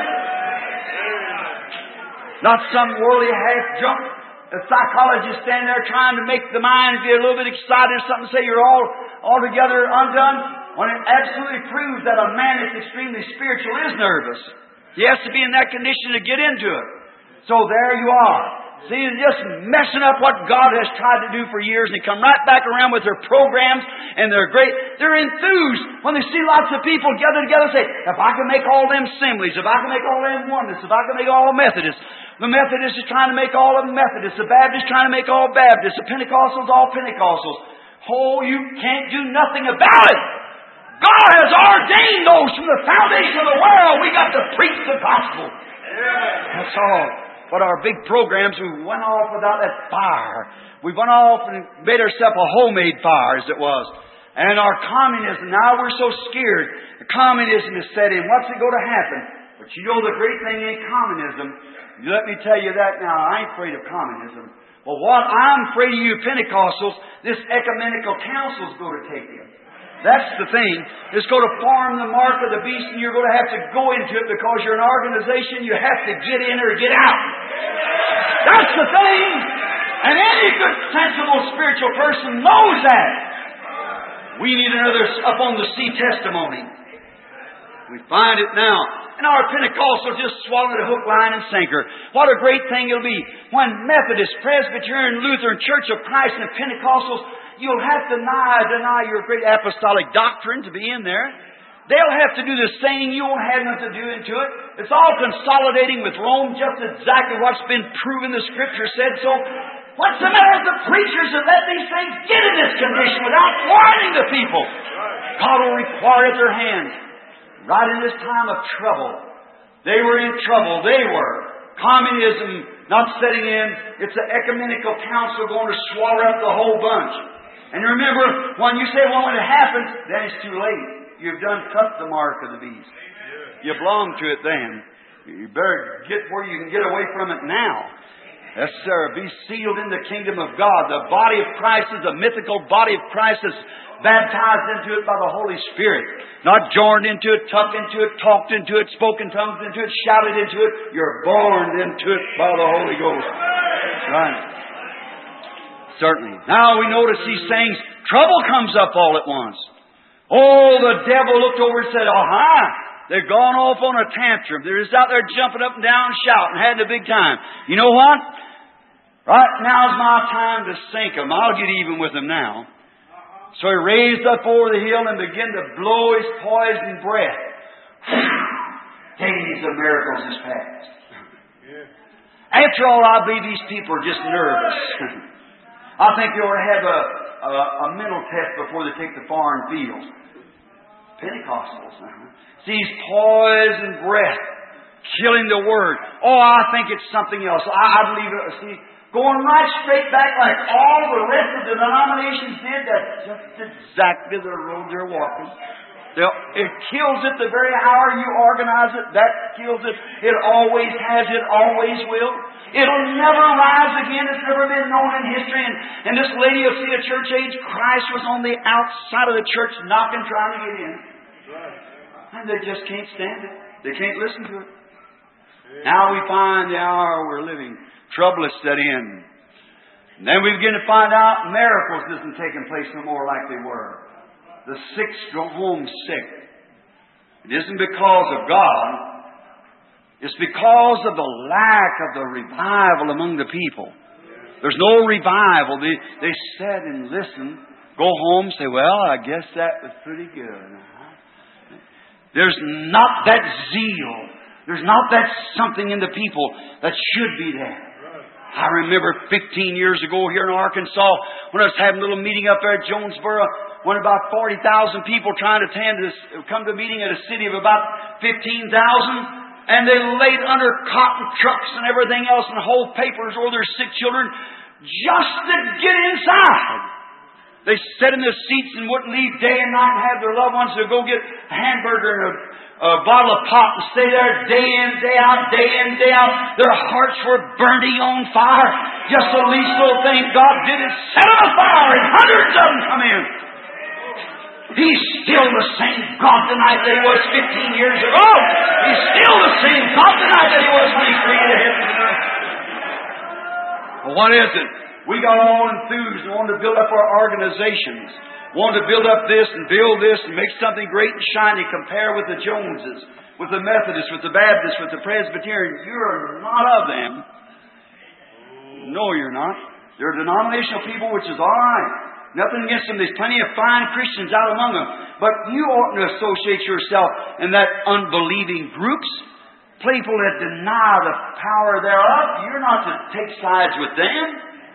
Not some worldly half-junk. The psychologists stand there trying to make the mind be a little bit excited or something, say you're all altogether undone, when it absolutely proves that a man that's extremely spiritual is nervous. He has to be in that condition to get into it. So there you are. See, they're just messing up what God has tried to do for years, and they come right back around with their programs, and they're enthused when they see lots of people gather together and say, if I can make all them assemblies, if I can make all them oneness, if I can make all Methodists. The Methodists are trying to make all of them Methodists. The Baptists trying to make all Baptists. The Pentecostals all Pentecostals. Oh, you can't do nothing about it. God has ordained those from the foundation of the world. We got to preach the gospel. That's all. But our big programs, we went off without that fire. We went off and made ourselves a homemade fire, as it was. And our communism, now we're so scared. The communism is set in. What's it going to happen? But you know the great thing ain't communism. Let me tell you that now. I ain't afraid of communism. Well, what I'm afraid of you Pentecostals, this ecumenical council's going to take you. That's the thing. It's going to form the mark of the beast, and you're going to have to go into it because you're an organization. You have to get in or get out. That's the thing. And any good, sensible, spiritual person knows that. We need another up on the sea testimony. We find it now. And our Pentecostals just swallowed a hook, line, and sinker. What a great thing it'll be when Methodist, Presbyterian, Lutheran, Church of Christ, and Pentecostals, you'll have to deny your great apostolic doctrine to be in there. They'll have to do the same. You won't have nothing to do into it. It's all consolidating with Rome, just exactly what's been proven. The Scripture said so. What's the matter with the preachers that let these things get in this condition without warning the people? God will require at their hands. Right in this time of trouble. They were in trouble. They were. Communism not setting in. It's an ecumenical council going to swallow up the whole bunch. And remember, when you say, well, when it happens, then it's too late. You've done cut the mark of the beast. You belong to it then. You better get where you can get away from it now. Yes, sir. Be sealed in the kingdom of God. The body of Christ is a mythical body of Christ that's baptized into it by the Holy Spirit. Not joined into it, tucked into it, talked into it, spoken tongues into it, shouted into it. You're born into it by the Holy Ghost. Right. Certainly. Now we notice these things. Trouble comes up all at once. Oh, the devil looked over and said, aha! They've gone off on a tantrum. They're just out there jumping up and down, shouting, having a big time. You know what? Right now's my time to sink them. I'll get even with them now. So he raised up over the hill and began to blow his poison breath. Days of miracles is past. After all, I believe these people are just nervous. I think they ought to have a mental test before they take the foreign fields. Pentecostals. Sees poison breath killing the Word. Oh, I think it's something else. I believe it. See, going right straight back like all the rest of the denominations did. That's just exactly the road they're walking. It kills it the very hour you organize it. That kills it. It always has. It always will. It'll never rise again. It's never been known in history. And this lady will see a church age. Christ was on the outside of the church knocking, trying to get in. And they just can't stand it. They can't listen to it. Now we find the hour we're living. Trouble has set in. And then we begin to find out miracles isn't taking place no more like they were. The sick go home sick. It isn't because of God. It's because of the lack of the revival among the people. There's no revival. They sit and listen, go home, say, well, I guess that was pretty good. There's not that zeal. There's not that something in the people that should be there. I remember 15 years ago here in Arkansas when I was having a little meeting up there at Jonesboro, when about 40,000 people trying to come to a meeting at a city of about 15,000, and they laid under cotton trucks and everything else and whole papers over their sick children just to get inside. They sat in their seats and wouldn't leave day and night and have their loved ones to go get a hamburger and a bottle of pop and stay there day in, day out, day in, day out. Their hearts were burning on fire. Just the least little thing God did is set them afire and hundreds of them come in. He's still the same God tonight that He was 15 years ago. He's still the same God tonight that He was when He created heaven and earth. Well, what is it? We got all enthused and wanted to build up our organizations. Wanted to build up this and build this and make something great and shiny. Compare with the Joneses, with the Methodists, with the Baptists, with the Presbyterians. You're not of them. No, you're not. They're denominational people, which is all right. Nothing against them. There's plenty of fine Christians out among them. But you oughtn't to associate yourself in that unbelieving groups. People that deny the power thereof. You're not to take sides with them.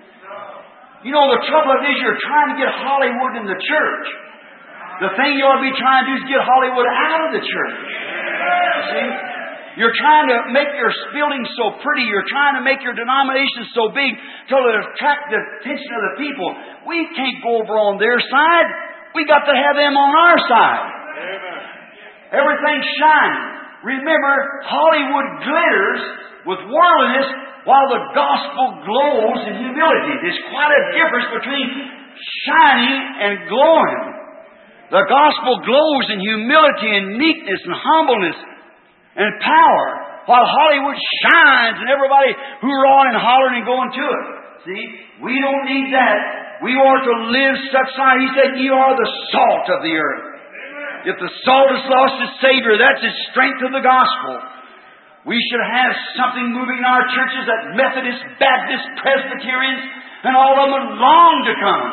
You know, the trouble is you're trying to get Hollywood in the church. The thing you ought to be trying to do is get Hollywood out of the church. See? You're trying to make your building so pretty. You're trying to make your denomination so big so that it attract the attention of the people. We can't go over on their side. We got to have them on our side. Everything's shining. Remember, Hollywood glitters with worldliness while the gospel glows in humility. There's quite a difference between shining and glowing. The gospel glows in humility and meekness and humbleness and power, while Hollywood shines and everybody hoorahing and hollering and going to it. See, we don't need that. We ought to live such life. He said, "Ye are the salt of the earth." If the salt has lost its savor, that's its strength of the gospel. We should have something moving in our churches that Methodists, Baptists, Presbyterians, and all of them long to come.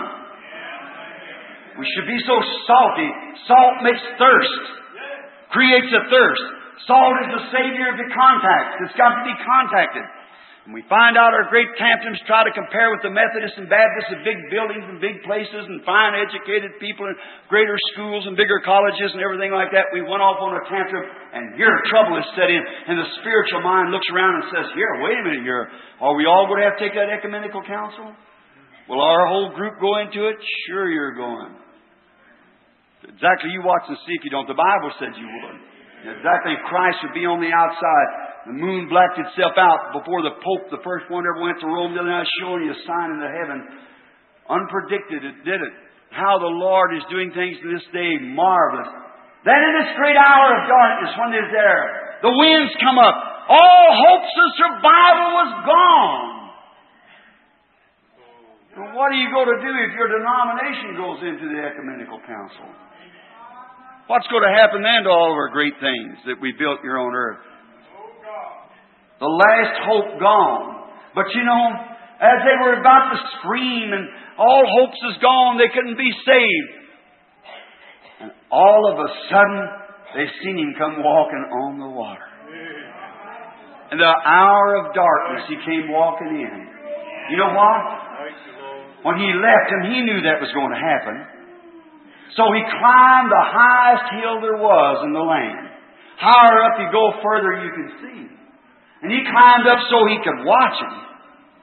We should be so salty. Salt makes thirst, creates a thirst. Salt is the savior of the contacts. It's got to be contacted. And we find out our great captains try to compare with the Methodists and Baptists and big buildings and big places and fine educated people and greater schools and bigger colleges and everything like that. We went off on a tantrum and here trouble is set in. And the spiritual mind looks around and says, here, wait a minute here. Are we all going to have to take that ecumenical council? Will our whole group go into it? Sure you're going. Exactly, you watch and see if you don't. The Bible said you would. Exactly, Christ would be on the outside. The moon blacked itself out before the Pope, the first one ever went to Rome the other night, showing you a sign in the heaven. Unpredicted, it did it. How the Lord is doing things in this day, marvelous. Then in this great hour of darkness, when there's there, the winds come up. All hopes of survival was gone. And what are you going to do if your denomination goes into the ecumenical council? What's going to happen then to all of our great things that we built here on earth? The last hope gone. But you know, as they were about to scream and all hopes is gone, they couldn't be saved. And all of a sudden, they seen Him come walking on the water. In the hour of darkness, He came walking in. You know what? When He left Him, He knew that was going to happen. So He climbed the highest hill there was in the land. Higher up you go, further you can see. And He climbed up so He could watch Him.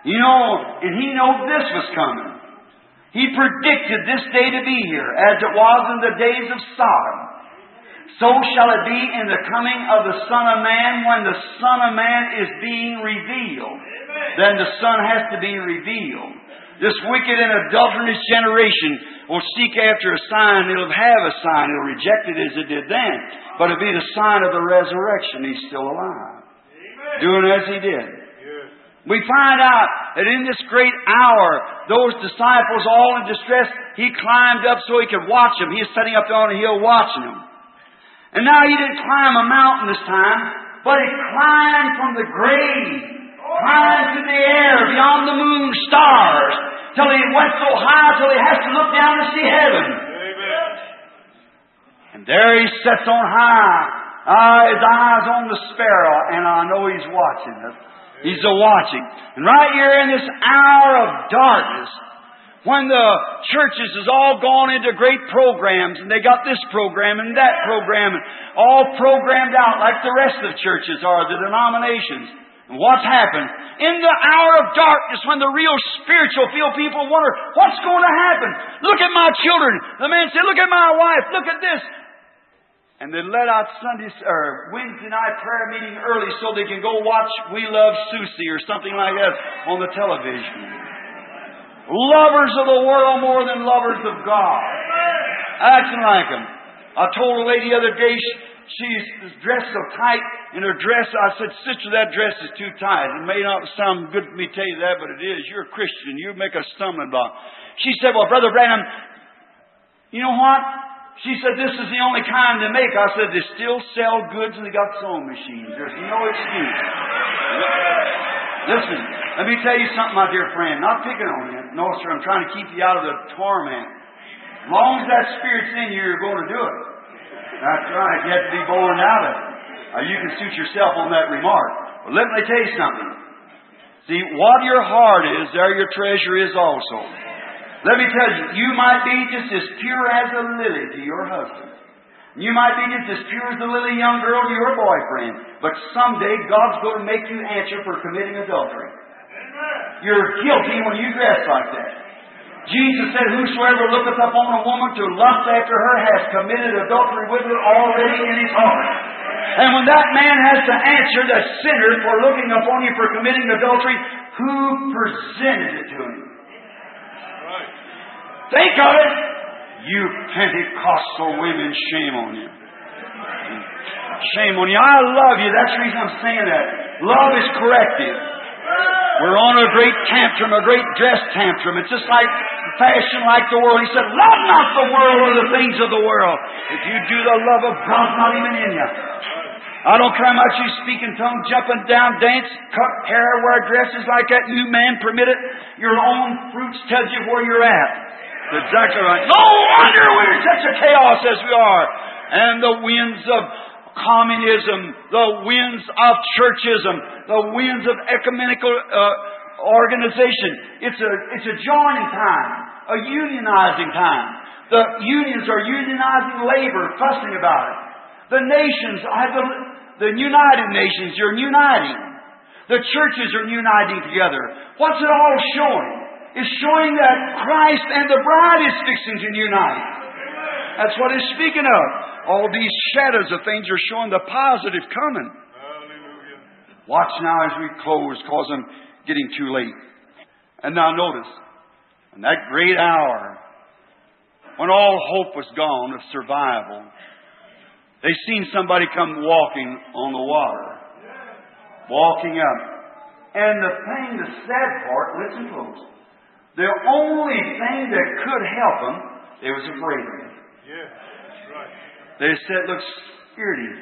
You know, and He knew this was coming. He predicted this day to be here, as it was in the days of Sodom. So shall it be in the coming of the Son of Man, when the Son of Man is being revealed. Then the Son has to be revealed. This wicked and adulterous generation will seek after a sign. It'll have a sign. It'll reject it as it did then. But it'll be the sign of the resurrection. He's still alive. Doing as He did. We find out that in this great hour, those disciples all in distress, He climbed up so He could watch them. He was sitting up there on a hill watching them. And now He didn't climb a mountain this time, but He climbed from the grave, climbed to the air beyond the moon, stars, till He went so high till He has to look down to see heaven. Amen. And there He sits on high, His eyes on the sparrow, and I know He's watching us. He's a-watching. And right here in this hour of darkness, when the churches has all gone into great programs, and they got this program and that program, and all programmed out like the rest of the churches are, the denominations. And what's happened? In the hour of darkness, when the real spiritual filled people wonder, what's going to happen? Look at my children. The man said, look at my wife. Look at this. And they let out Wednesday night prayer meeting early so they can go watch We Love Susie or something like that on the television. Lovers of the world more than lovers of God. Acting like them. I told a lady the other day, she's dressed so tight in her dress. I said, sister, that dress is too tight. It may not sound good for me to tell you that, but it is. You're a Christian. You make a stumbling block. She said, well, Brother Branham, you know what? She said, this is the only kind they make. I said, they still sell goods and they got sewing machines. There's no excuse. Listen, let me tell you something, my dear friend. Not picking on you. No, sir, I'm trying to keep you out of the torment. As long as that Spirit's in you, you're going to do it. That's right. You have to be born out of it. You can suit yourself on that remark. But let me tell you something. See, what your heart is, there your treasure is also. Let me tell you, you might be just as pure as a lily to your husband. You might be just as pure as a lily young girl to your boyfriend. But someday God's going to make you answer for committing adultery. You're guilty when you dress like that. Jesus said, whosoever looketh upon a woman to lust after her has committed adultery with her already in his heart. And when that man has to answer the sinner for looking upon you for committing adultery, who presented it to him? Think of it. You Pentecostal women, shame on you. Shame on you. I love you. That's the reason I'm saying that. Love is corrective. We're on a great tantrum, a great dress tantrum. It's just like fashion like the world. He said, love not the world or the things of the world. If you do, the love of God's not even in you. I don't care how much you speak in tongues, jumping down, dance, cut hair, wear dresses like that. You man permit it. Your own fruits tells you where you're at. That's exactly right. No wonder we're in such a chaos as we are. And the winds of communism, the winds of churchism, the winds of ecumenical organization. It's a joining time, a unionizing time. The unions are unionizing labor, fussing about it. The nations, the United Nations, are uniting. The churches are uniting together. What's it all showing? It's showing that Christ and the bride is fixing to unite. That's what it's speaking of. All these shadows of things are showing the positive coming. Hallelujah. Watch now as we close, because I'm getting too late. And now notice, in that great hour, when all hope was gone of survival, they seen somebody come walking on the water. Walking up. And the sad part, listen close. The only thing that could help them, they was afraid of him. Yeah, that's right. They said, look, scaredy.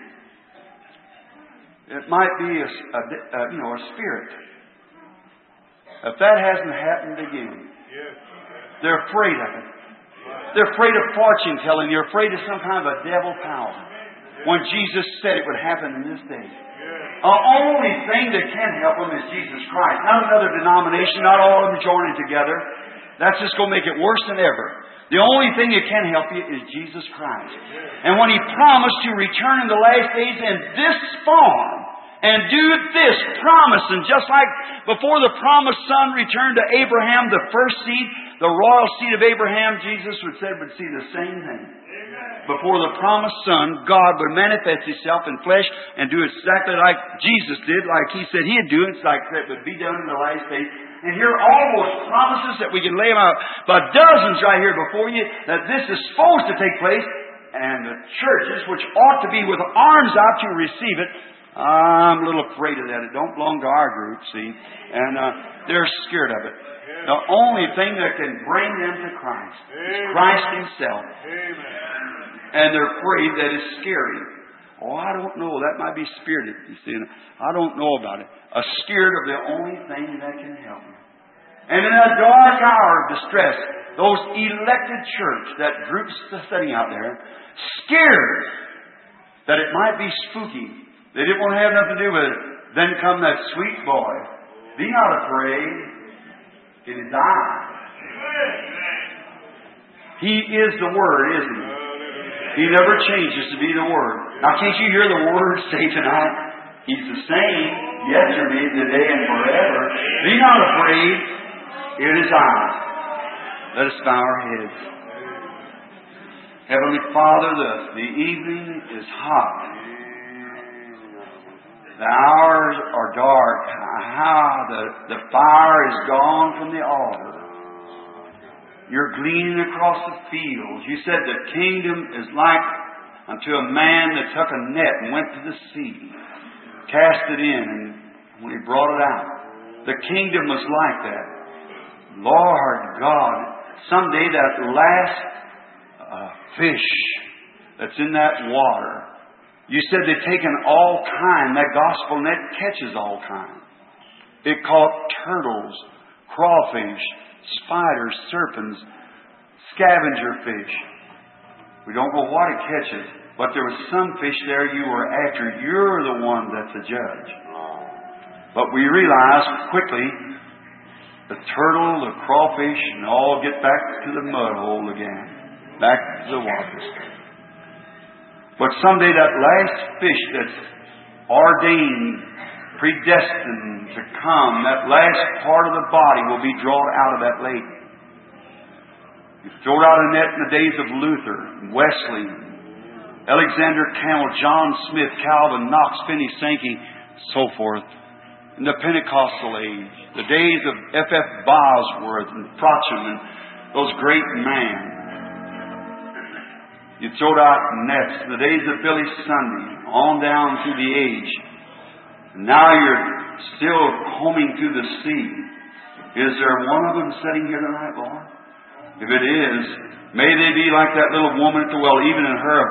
It might be a spirit. If that hasn't happened again, they're afraid of it. They're afraid of fortune telling. They're afraid of some kind of a devil power. When Jesus said it would happen in this day. The only thing that can help them is Jesus Christ. Not another denomination, not all of them joining together. That's just going to make it worse than ever. The only thing that can help you is Jesus Christ. And when He promised to return in the last days in this form, And do this, promising, just like before the promised son returned to Abraham, the first seed, the royal seed of Abraham, Jesus would see the same thing. Before the promised son, God would manifest Himself in flesh and do exactly like Jesus did, like He said He'd do. It's like that would be done in the last days. And here are all those promises that we can lay them out by dozens right here before you, that this is supposed to take place. And the churches, which ought to be with arms out to receive it, I'm a little afraid of that. It don't belong to our group, see. And they're scared of it. The only thing that can bring them to Christ is Christ Himself. And they're afraid that it's scary. Oh, I don't know. That might be spirited, you see. I don't know about it. Scared of the only thing that can help you. And in that dark hour of distress, those elected church, that group's sitting out there, scared that it might be spooky. They didn't want to have nothing to do with it. Then come that sweet boy. Be not afraid. It is I. He is the Word, isn't He? He never changes to be the Word. Now, can't you hear the Word say tonight? He's the same yesterday, today, and forever. Be not afraid. It is I. Let us bow our heads. Heavenly Father, the evening is hot. The hours are dark. How the fire is gone from the altar. You're gleaning across the fields. You said the kingdom is like unto a man that took a net and went to the sea, cast it in, and when he brought it out, the kingdom was like that. Lord God, someday that last fish that's in that water, you said they've taken all kind. That gospel net catches all kind. It caught turtles, crawfish, spiders, serpents, scavenger fish. We don't know what it catches, but there was some fish there you were after. You're the one that's the judge. But we realized quickly the turtle, the crawfish, and all get back to the mud hole again, back to the waters. But someday that last fish that's ordained, predestined to come, that last part of the body will be drawn out of that lake. You throw out a net in the days of Luther, Wesley, Alexander Campbell, John Smith, Calvin, Knox, Finney, Sankey, so forth. In the Pentecostal age, the days of F.F. Bosworth and Frocham and those great men. You throwed out nets in the days of Billy Sunday, on down through the age. Now you're still combing through the sea. Is there one of them sitting here tonight, Lord? If it is, may they be like that little woman at the well, even in her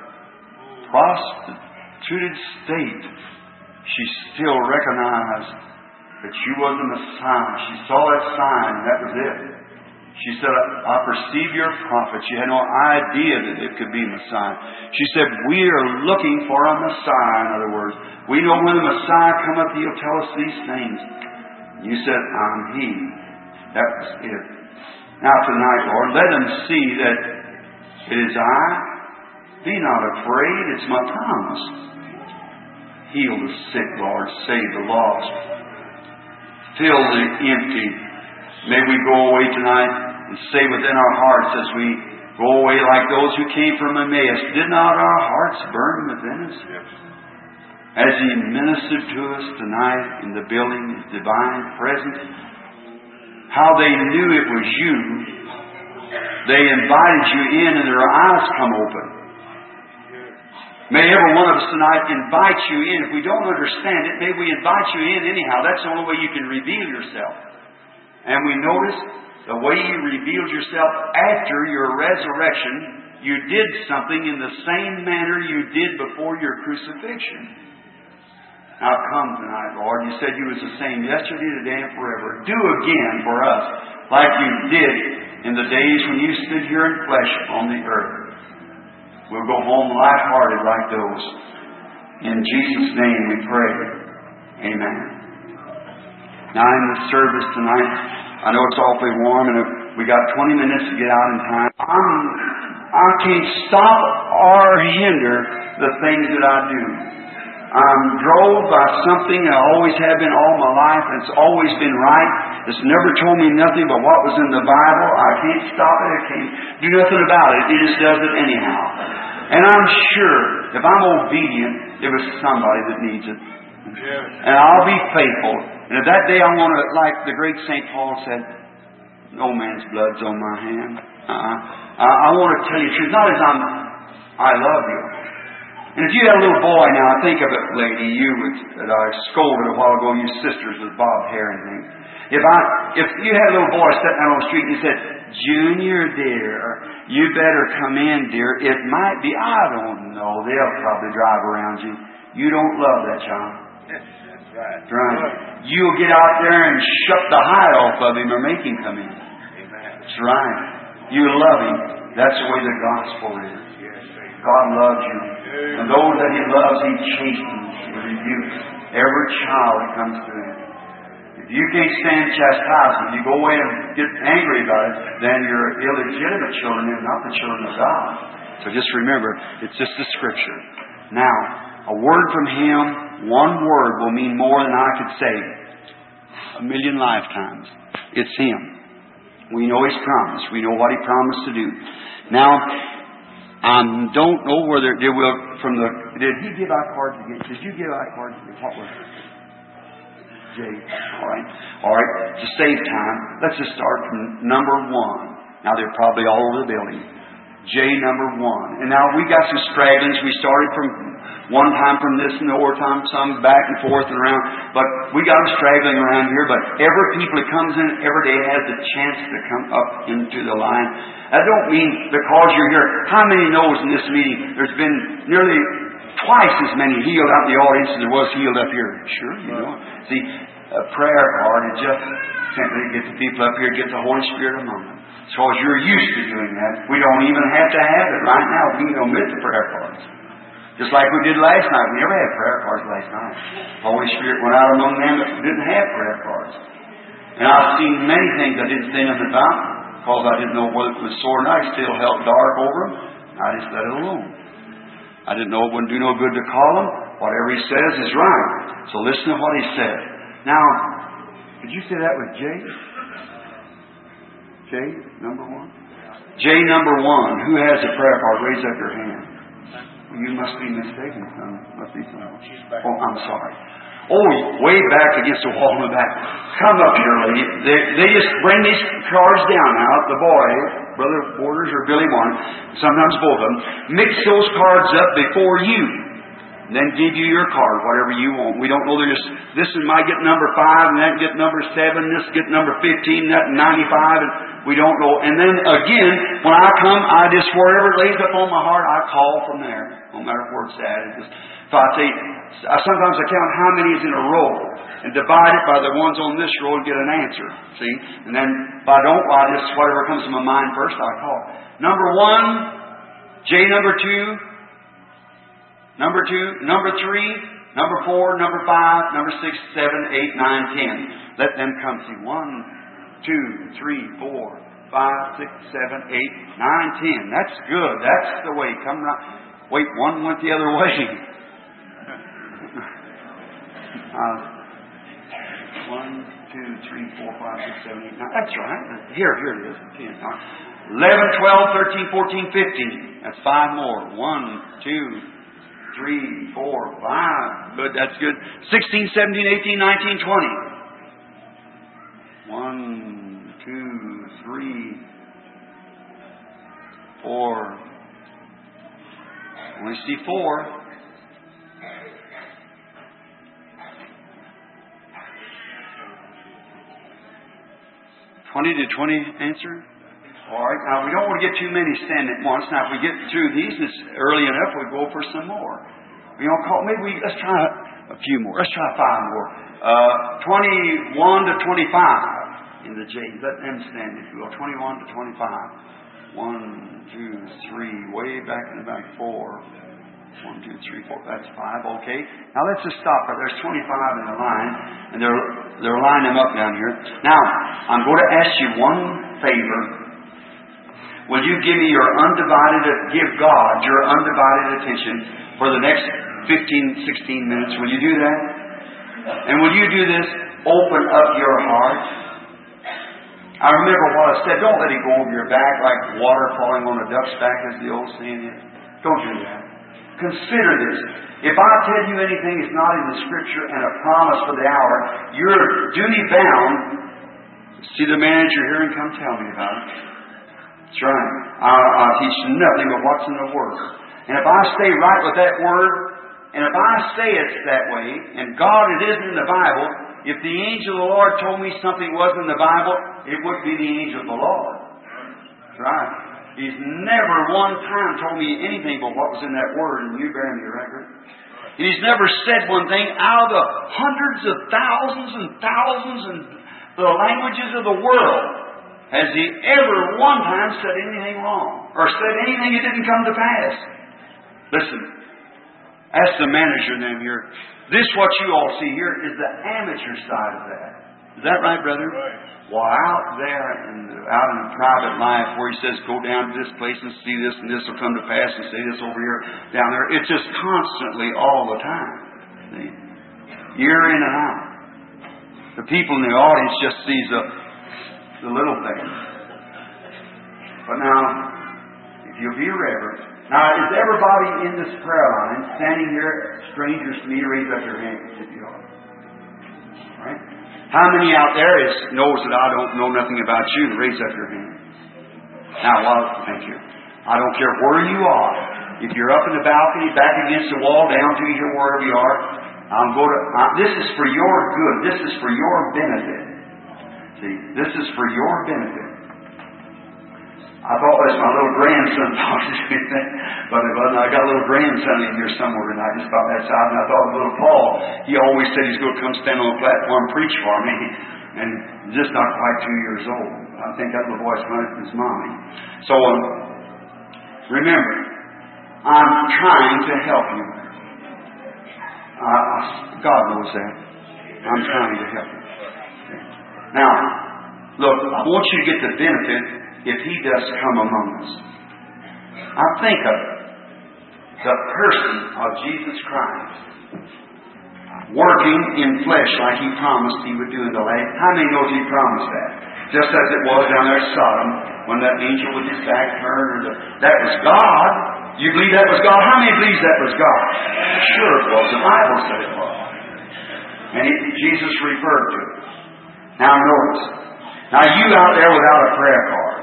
prostituted state. She still recognized that she was the Messiah. She saw that sign, and that was it. She said, I perceive your prophet. She had no idea that it could be Messiah. She said, we are looking for a Messiah, in other words. We know when the Messiah cometh, He'll tell us these things. You said, I'm He. That was it. Now tonight, Lord, let them see that it is I. Be not afraid. It's my promise. Heal the sick, Lord. Save the lost. Fill the empty. May we go away tonight and say within our hearts as we go away like those who came from Emmaus, did not our hearts burn within us? As He ministered to us tonight in the building, His divine presence, how they knew it was You. They invited You in and their eyes come open. May every one of us tonight invite You in. If we don't understand it, may we invite You in anyhow. That's the only way you can reveal yourself. And we notice the way You revealed Yourself after Your resurrection, You did something in the same manner You did before Your crucifixion. Now come tonight, Lord. You said You was the same yesterday, today, and forever. Do again for us like You did in the days when You stood here in flesh on the earth. We'll go home lighthearted like those. In Jesus' name we pray. Amen. Now in the service tonight, I know it's awfully warm and we got 20 minutes to get out in time. I can't stop or hinder the things that I do. I'm drove by something I always have been all my life, and it's always been right. It's never told me nothing but what was in the Bible. I can't stop it. I can't do nothing about it. It just does it anyhow. And I'm sure if I'm obedient, there was somebody that needs it. And I'll be faithful. And at that day I want to, like the great St. Paul said, no man's blood's on my hand. I want to tell you the truth. Not as I love you. And if you had a little boy now, think of it, lady, you that I scolded a while ago, you sisters with bobbed hair and things. If you had a little boy sitting out on the street and he said, Junior, dear, you better come in, dear. It might be, I don't know, they'll probably drive around you. You don't love that child. That's right. Right. You'll get out there and shut the hide off of him or make him come in. Amen. That's right. You love him. That's the way the gospel is. God loves you. And those that He loves, He chastens, He rebukes every child that comes to Him. If you can't stand chastisement, you go away and get angry about it, then you're illegitimate children and not the children of God. So just remember, it's just the Scripture. Now, a word from Him, one word will mean more than I could say 1,000,000 lifetimes. It's Him. We know His promise. We know what He promised to do. Now, I don't know whether they will did he give out cards again? Did you give out cards again? What was it? Jay. All right. To save time, let's just start from number 1. Now they're probably all over the building. J number 1. And now we got some stragglers. We started from one time from this and the other time, some back and forth and around. But we got them straggling around here. But every people that comes in every day has the chance to come up into the line. I don't mean because you're here. How many knows in this meeting there's been nearly twice as many healed out in the audience as there was healed up here? Sure, you know. See, a prayer card is just simply get the people up here, get the Holy Spirit among them. So as you're used to doing that, we don't even have to have it right now. We can omit the prayer cards. Just like we did last night. We never had prayer cards last night. The Holy Spirit went out among them that didn't have prayer cards. And I've seen many things I didn't say nothing about because I didn't know whether it was sore or not. It still held dark over them. I just let it alone. I didn't know it wouldn't do no good to call him. Whatever he says is right. So listen to what he said. Now, did you say that with J? J, number 1? J, number 1. Who has a prayer card? Raise up your hand. Well, you must be mistaken, son. Must be someone. Oh, I'm sorry. Oh, way back against the wall in the back. Come up here, lady. They just bring these cards down now. The boy, Brother Borders or Billy One, sometimes both of them, mix those cards up before you. And then give you your card, whatever you want. We don't know. This might get number 5, and that get number 7, this get number 15, that 95, and we don't know. And then again, when I come, I just, wherever it lays up on my heart, I call from there. No matter where it's at. So I say, sometimes I count how many is in a row and divide it by the ones on this row and get an answer. See? And then if I don't, I just, whatever comes to my mind first, I call. Number 1, J number 2, number 2, number 3, number 4, number 5, number 6, 7, 8, 9, 10. Let them come. See, 1, 2, 3, 4, 5, 6, 7, 8, 9, 10. That's good. That's the way. Come right. Wait, one went the other way. 1, 2, 3, 4, 5, 6, 7, 8, 9. That's right. Here it is. 10. 11, 12, 13, 14, 15. That's 5 more. 1, 2, 3, 4, 5. Good. That's good. 16, 17, 18, 19, 20. 1, 2, 3, 4. Only see 4. 20 to 20 answer? All right. Now, we don't want to get too many standing at once. Now, if we get through these early enough, we'll go for some more. Let's try a few more. Let's try 5 more. 21 to 25 in the J. Let them stand, if you will. 21 to 25. 1, 2, 3. Way back in the back. 4. 1, 2, 3, 4. That's 5. Okay. Now let's just stop right there. There's 25 in the line, and they're lining them up down here. Now I'm going to ask you one favor. Will you give God your undivided attention for the next 15, 16 minutes. Will you do that? And will you do this? Open up your heart. I remember what I said. Don't let it go over your back like water falling on a duck's back, as the old saying is. Don't do that. Consider this. If I tell you anything is not in the Scripture and a promise for the hour, you're duty bound. See the manager here and come tell me about it. That's right. I'll teach you nothing but what's in the Word. And if I stay right with that Word, and if I say it's that way, and God, it isn't in the Bible, if the angel of the Lord told me something wasn't in the Bible, it would be the angel of the Lord. That's right. He's never one time told me anything but what was in that Word, and you bear me record. And He's never said one thing out of the hundreds of thousands and thousands and the languages of the world. Has He ever one time said anything wrong? Or said anything that didn't come to pass? Listen, ask the manager then here. This, what you all see here, is the amateur side of that. Is that right, brother? Right. Well, out there, out in the private life, where He says, go down to this place and see this, and this will come to pass, and say this over here, down there. It's just constantly, all the time. See? Year in and out. The people in the audience just sees the little things. But now, if you'll be reverent. Now, is everybody in this prayer line standing here, strangers to me, raise up your hands if you are. All right? How many out there knows that I don't know nothing about you? Raise up your hand. Now, thank you. I don't care where you are. If you're up in the balcony, back against the wall, down to here, wherever you are, this is for your good. This is for your benefit. See, this is for your benefit. I thought that's my little grandson talking to me, but it wasn't. I got a little grandson in here somewhere tonight, just about that size, and I thought of little Paul. He always said he's going to come stand on the platform and preach for me, and he's just not quite 2 years old. I think that little boy's his mommy. So, remember, I'm trying to help you. God knows that. I'm trying to help you. Now, look, I want you to get the benefit if He does come among us. I think of the person of Jesus Christ working in flesh like He promised He would do in the last. How many knows He promised that? Just as it was down there at Sodom when that angel with his back turned. That was God. You believe that was God? How many believes that was God? Sure it was. The Bible said it was. And Jesus referred to it. Now notice. Now you out there without a prayer card,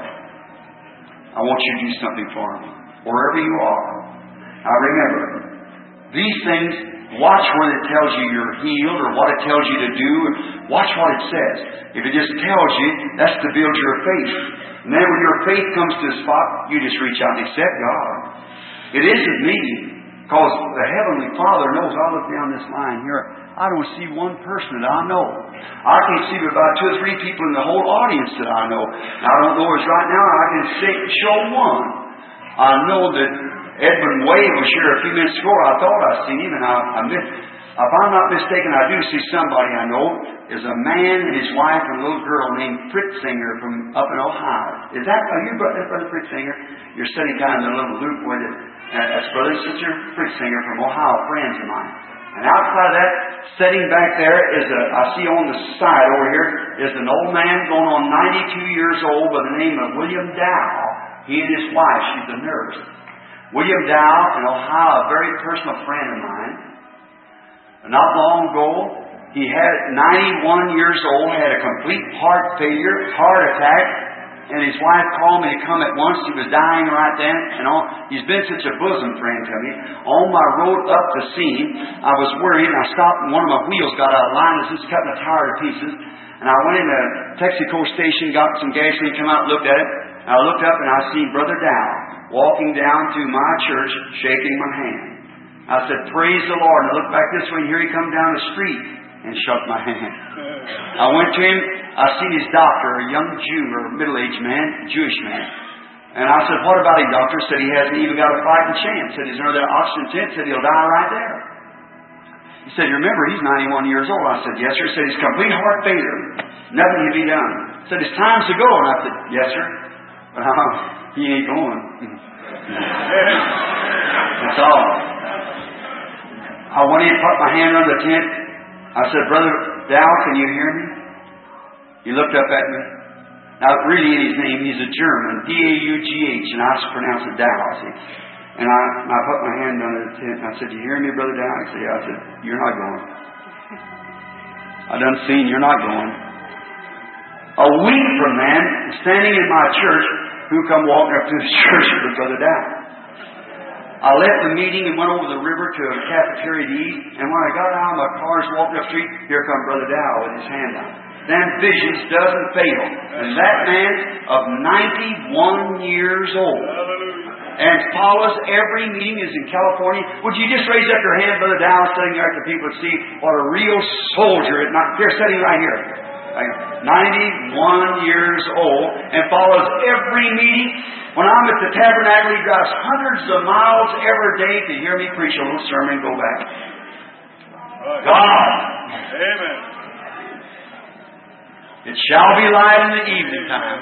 I want you to do something for me. Wherever you are. Now remember, these things, watch when it tells you you're healed or what it tells you to do. Watch what it says. If it just tells you, that's to build your faith. And then when your faith comes to a spot, you just reach out and accept God. It isn't me. Because the Heavenly Father knows. I look down this line here. I don't see one person that I know. I can see about 2 or 3 people in the whole audience that I know. I don't know as right now. I can show one. I know that Edmund Wade was here a few minutes ago. I thought I'd seen him, and if I'm not mistaken, I do see somebody I know. Is a man and his wife and a little girl named Fritzinger from up in Ohio. Is that you, Brother Fritzinger? You're sitting kind of in a little loop with it. That's Brother and Sister Fritzinger from Ohio, friends of mine. And outside of that, sitting back there I see on the side over here, is an old man going on 92 years old by the name of William Dow. He and his wife, she's a nurse. William Dow in Ohio, a very personal friend of mine. Not long ago, he had 91 years old, had a complete heart failure, heart attack, and his wife called me to come at once. He was dying right then, and all. He's been such a bosom friend to me. On my road up to see him, I was worried, and I stopped, and one of my wheels got out of line. I was just cutting a tire to pieces. And I went in the Texaco station, got some gasoline, come out and looked at it. And I looked up, and I seen Brother Dow walking down to my church, shaking my hand. I said, "Praise the Lord." And I looked back this way, and here he come down the street and shook my hand. I went to him. I seen his doctor, a young Jew or middle-aged man, Jewish man. And I said, "What about him, doctor?" Said he hasn't even got a fighting chance. Said he's under that oxygen tent. Said he'll die right there. He said, "You remember, he's 91 years old." I said, "Yes, sir." He said, "He's complete heart failure. Nothing can be done." He said, "It's time to go." And I said, "Yes, sir." But he ain't going. That's all. I went in and put my hand on the tent. I said, Brother Dow, can you hear me? He looked up at me. Now, really in his name, he's a German, D-A-U-G-H, and I pronounce it Dow, see. And I put my hand on the tent, and I said, you hear me, Brother Dow? He said, yeah. I said, you're not going. I done seen you're not going. A week from then, standing in my church, who come walking up to the church with Brother Dow. I left the meeting and went over the river to a cafeteria to eat, and when I got out of my car and walked up the street, here come Brother Dow with his hand out. Then visions doesn't fail. And that man of 91 years old and follows every meeting is in California. Would you just raise up your hand, Brother Dow, sitting there at the people to see what a real soldier is. They're sitting right here. 91 years old and follows every meeting. When I'm at the tabernacle, he drives hundreds of miles every day to hear me preach a little sermon and go back. God. Amen. It shall be light in the evening time.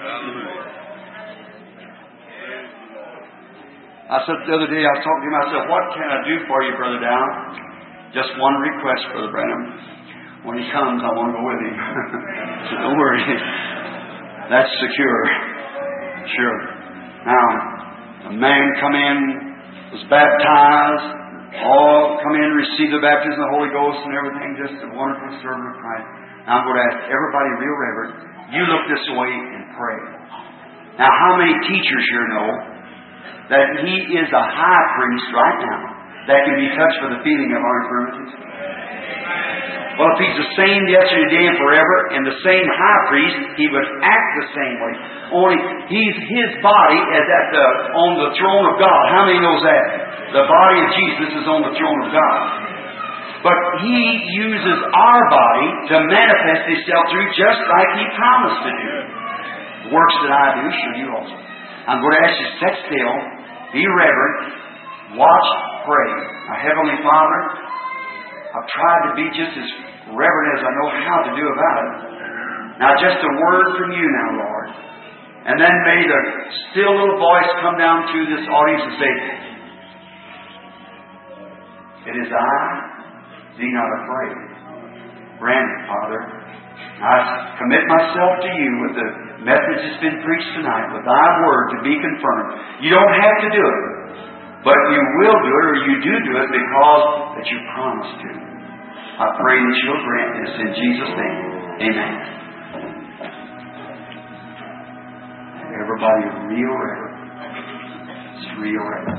I said the other day, I was talking to him, I said, what can I do for you, Brother Dow? Just one request, Brother Branham. When he comes, I want to go with him. So don't worry. That's secure. Sure. Now, a man come in, was baptized, all come in, receive the baptism of the Holy Ghost and everything, just a wonderful servant of Christ. Now I'm going to ask everybody real reverent, you look this way and pray. Now how many teachers here know that he is a high priest right now that can be touched for the feeling of our infirmities? Well, if he's the same yesterday, today, and forever, and the same high priest, he would act the same way. Only his body is on the throne of God. How many knows that? The body of Jesus is on the throne of God. But He uses our body to manifest Himself through just like He promised to do. The works that I do, shall you also. I'm going to ask you to sit still, be reverent, watch, pray. Our Heavenly Father, I've tried to be just as reverent as I know how to do about it. Now just a word from you now, Lord. And then may the still little voice come down through this audience and say, it is I, be not afraid. Grant it, Father. I commit myself to you with the message that's been preached tonight, with thy word to be confirmed. You don't have to do it, but you will do it, or you do it because that you promised to. I pray that you'll grant this in Jesus' name. Amen. Everybody real reverent. It's real reverent.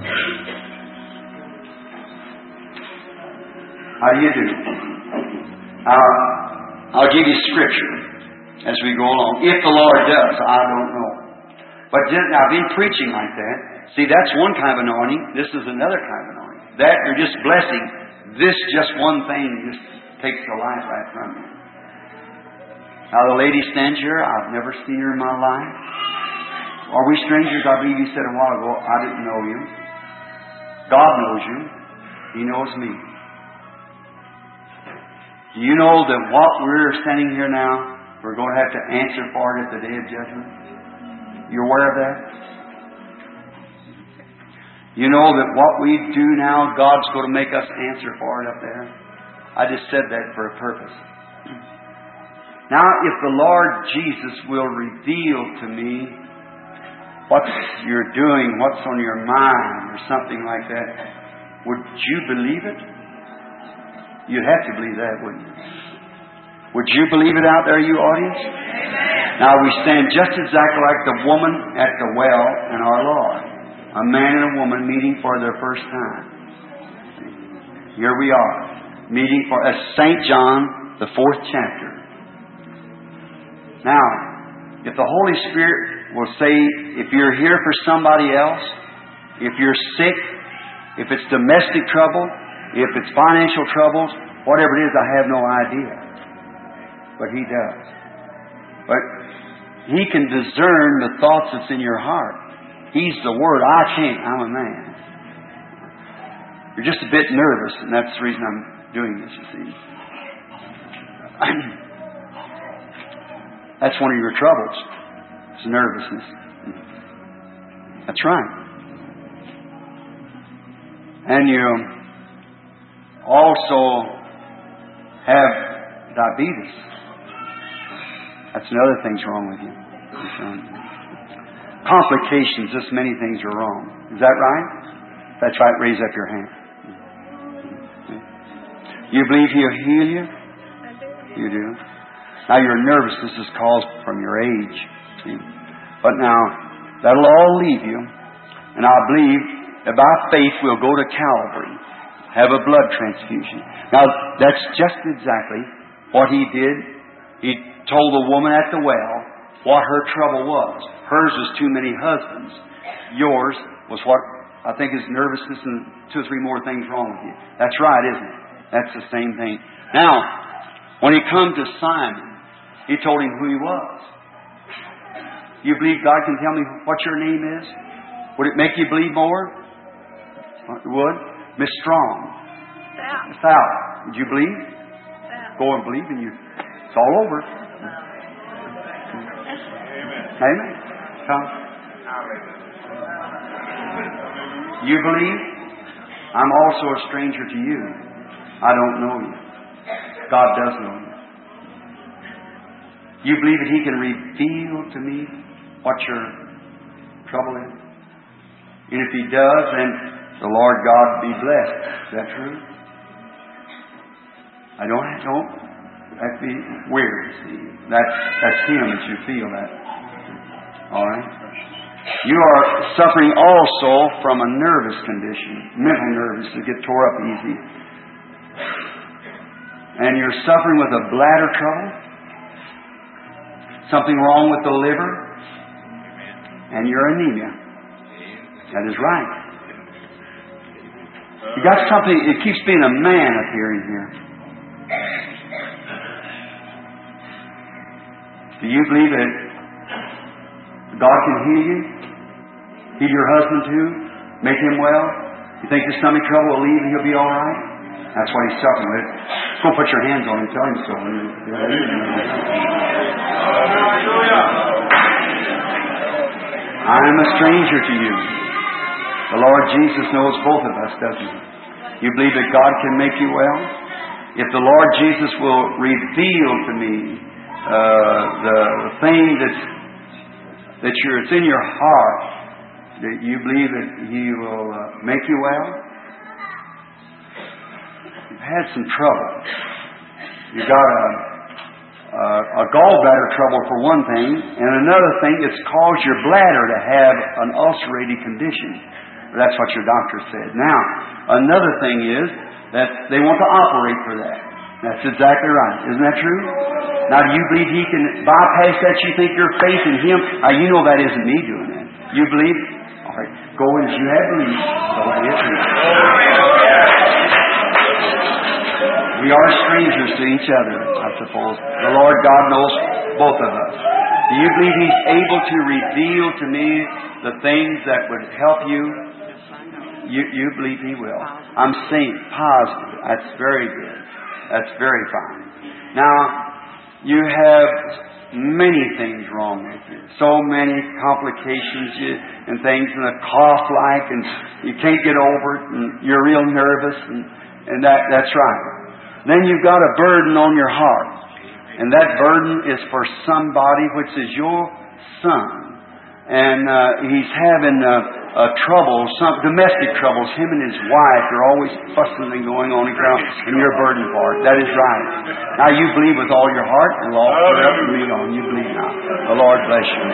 How do you do? I'll give you scripture as we go along. If the Lord does, I don't know. But I've been preaching like that. See, that's one kind of anointing. This is another kind of anointing. That you're just blessing. This just one thing just takes the life right from you. Now the lady stands here. I've never seen her in my life. Are we strangers? I believe you said a while ago, I didn't know you. God knows you. He knows me. Do you know that what we're standing here now, we're going to have to answer for it at the day of judgment? You aware of that? You know that what we do now, God's going to make us answer for it up there? I just said that for a purpose. Now, if the Lord Jesus will reveal to me what you're doing, what's on your mind, or something like that, would you believe it? You'd have to believe that, wouldn't you? Would you believe it out there, you audience? Now we stand just exactly like the woman at the well and our Lord. A man and a woman meeting for their first time. Here we are, meeting for St. John, the 4th chapter. Now, if the Holy Spirit will say, if you're here for somebody else, if you're sick, if it's domestic trouble, if it's financial troubles, whatever it is, I have no idea. But He does. But He can discern the thoughts that's in your heart. He's the Word. I can't. I'm a man. You're just a bit nervous, and that's the reason I'm doing this, you see. That's one of your troubles. It's nervousness. That's right. And you also have diabetes. That's another thing's wrong with you. Complications, just many things are wrong. Is that right? That's right. Raise up your hand. You believe He'll heal you? You do. Now your nervousness is caused from your age. See? But now, that'll all leave you. And I believe that by faith we'll go to Calvary, have a blood transfusion. Now, that's just exactly what He did. He told the woman at the well what her trouble was. Hers was too many husbands. Yours was what I think is nervousness and 2 or 3 more things wrong with you. That's right, isn't it? That's the same thing. Now, when He come to Simon, He told him who he was. You believe God can tell me what your name is? Would it make you believe more? It would. Miss Strong. Sal. Would you believe? Go and believe and you. It's all over. Amen. Come. You believe? I'm also a stranger to you. I don't know you. God does know you. You believe that He can reveal to me what your trouble is? And if He does, then the Lord God be blessed. Is that true? I don't that'd be weird. See, that's Him that you feel that. All right. You are suffering also from a nervous condition, mental nervous, to get tore up easy, and you're suffering with a bladder trouble, something wrong with the liver, and your anemia. That is right. You got something. It keeps being a man appearing here. Do you believe that God can heal you? Heal your husband too? Make him well? You think the stomach trouble will leave and he'll be all right? That's what he's suffering with. Go put your hands on him and tell him so. I am a stranger to you. The Lord Jesus knows both of us, doesn't He? You believe that God can make you well? If the Lord Jesus will reveal to me the thing it's in your heart, that you believe that He will make you well? You've had some trouble. You've got a gallbladder trouble for one thing, and another thing, it's caused your bladder to have an ulcerated condition. That's what your doctor said. Now, another thing is that they want to operate for that. That's exactly right. Isn't that true? Now, do you believe He can bypass that? You think your faith in Him? You know that isn't me doing that. You believe? All right. Go as you have believed. So it is. We are strangers to each other, I suppose. The Lord God knows both of us. Do you believe He's able to reveal to me the things that would help you? You believe He will. I'm saying positive. That's very good. That's very fine. Now, you have many things wrong with you. So many complications and things, and a cough like, and you can't get over it, and you're real nervous, and that's right. Then you've got a burden on your heart. And that burden is for somebody, which is your son. And he's having trouble, some domestic troubles. Him and his wife are always fussing and going on and you're burdened for it. That is right. Now you believe with all your heart, and Lord, forever read on. You believe now. The Lord bless you.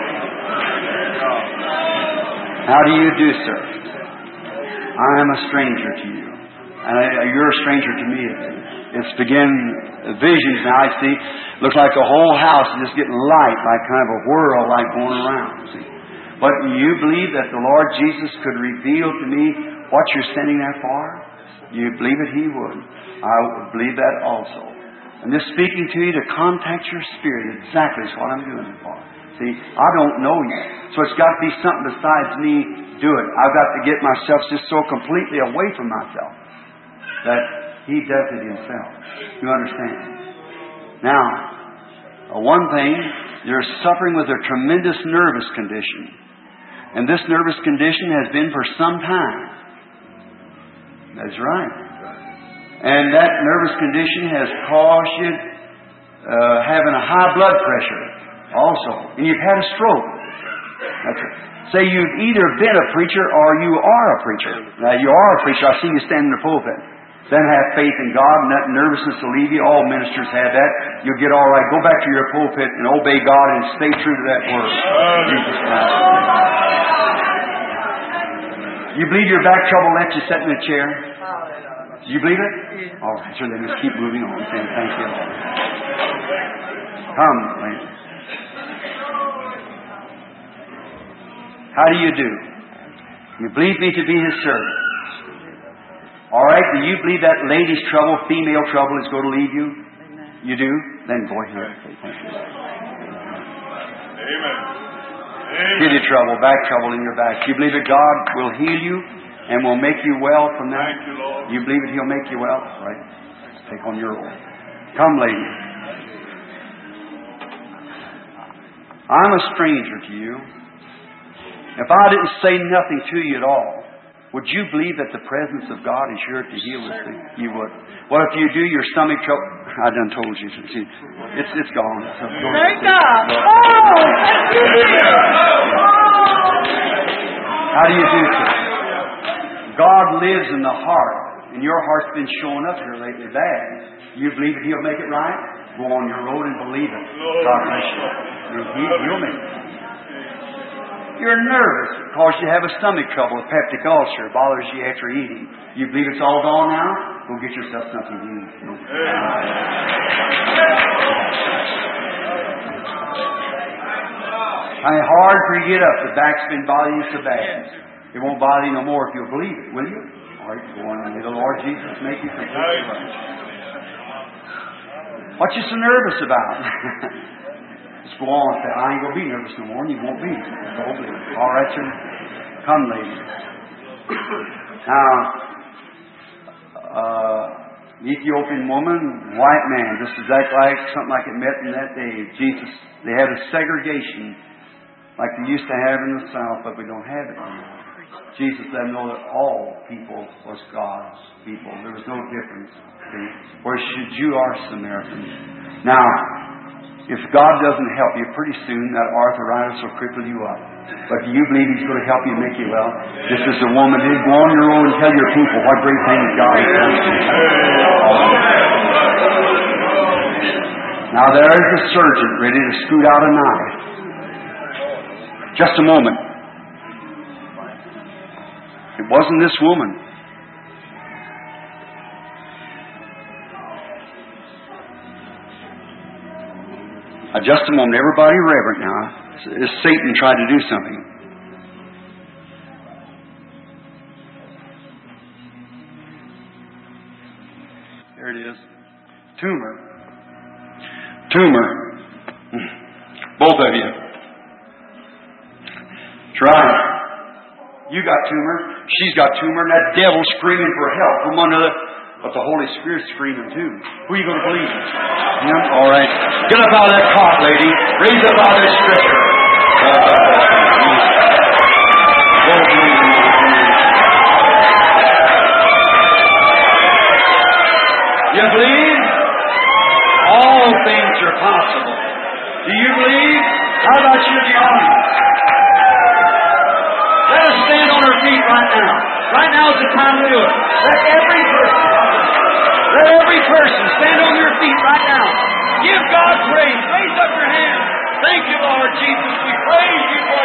How do you do, sir? I am a stranger to you. And you're a stranger to me. It's visions now. I see. Looks like the whole house is just getting light, like kind of a whirl, like going around. See? But you believe that the Lord Jesus could reveal to me what you're standing there for? You believe that He would. I believe that also. I'm just speaking to you to contact your spirit. Exactly is what I'm doing it for. See, I don't know you. So it's got to be something besides me do it. I've got to get myself just so completely away from myself that He does it Himself. You understand? Now, one thing, you're suffering with a tremendous nervous condition. And this nervous condition has been for some time. That's right. And that nervous condition has caused you having a high blood pressure also. And you've had a stroke. That's it. Say you've either been a preacher or you are a preacher. Now, you are a preacher. I've seen you stand in the pulpit. Then have faith in God, and that nervousness will leave you. All ministers have that. You'll get all right. Go back to your pulpit and obey God and stay true to that word. Jesus Christ. You believe your back trouble lets you sit in a chair? Do you believe it? All right, sure. Then just keep moving on. Saying thank you. Come, lady. How do you do? You believe me to be His servant. All right, do you believe that lady's trouble, female trouble, is going to leave you? You do? Then go ahead. Thank you. Amen. Kidney trouble, back trouble in your back. You believe that God will heal you and will make you well from that? Thank you, Lord. You believe that He'll make you well? All right. Let's take on your role. Come, lady. I'm a stranger to you. If I didn't say nothing to you at all, would you believe that the presence of God is here to heal this thing? You would. What if you do, your stomach trouble? I done told you. See, it's gone. Thank God. How do you do this? God lives in the heart, and your heart's been showing up here lately bad. You believe that He'll make it right? Go on your road and believe it. God bless you. He'll make it. You're nervous because you have a stomach trouble, a peptic ulcer, bothers you after eating. You believe it's all gone now? Go get yourself something to eat. Hard for you to get up. The back's been bothering you so bad. It won't bother you no more if you'll believe it, will you? All right, go on and may the Lord Jesus make you completely right. What you so nervous about? Just go on and say, I ain't going to be nervous no more, and you won't be. All right, sir. Come, lady. Now, Ethiopian woman, white man, just exactly like something like it met in that day. Jesus, they had a segregation like they used to have in the South, but we don't have it anymore. Jesus let them know that all people was God's people. There was no difference. Whereas Jew or Samaritan. Now, if God doesn't help you, pretty soon that arthritis will cripple you up. But do you believe He's going to help you make you well? Just as the woman did, go on your own and tell your people what great things God has done. Now there is a surgeon ready to scoot out a knife. Just a moment. It wasn't this woman. Just a moment. Everybody reverent now. Is Satan tried to do something? There it is. Tumor. Both of you. Try. You got tumor. She's got tumor. And that devil screaming for help from one another. But the Holy Spirit's screaming too. Who are you going to believe? Him? All right. Get up out of that cot, lady. Raise up out of that stretcher. You believe? All things are possible. Do you believe? How about you in the audience? Let us stand on our feet right now. Right now is the time to do it. Let every person stand on your feet right now. Give God praise. Raise up your hands. Thank you, Lord Jesus. We praise you for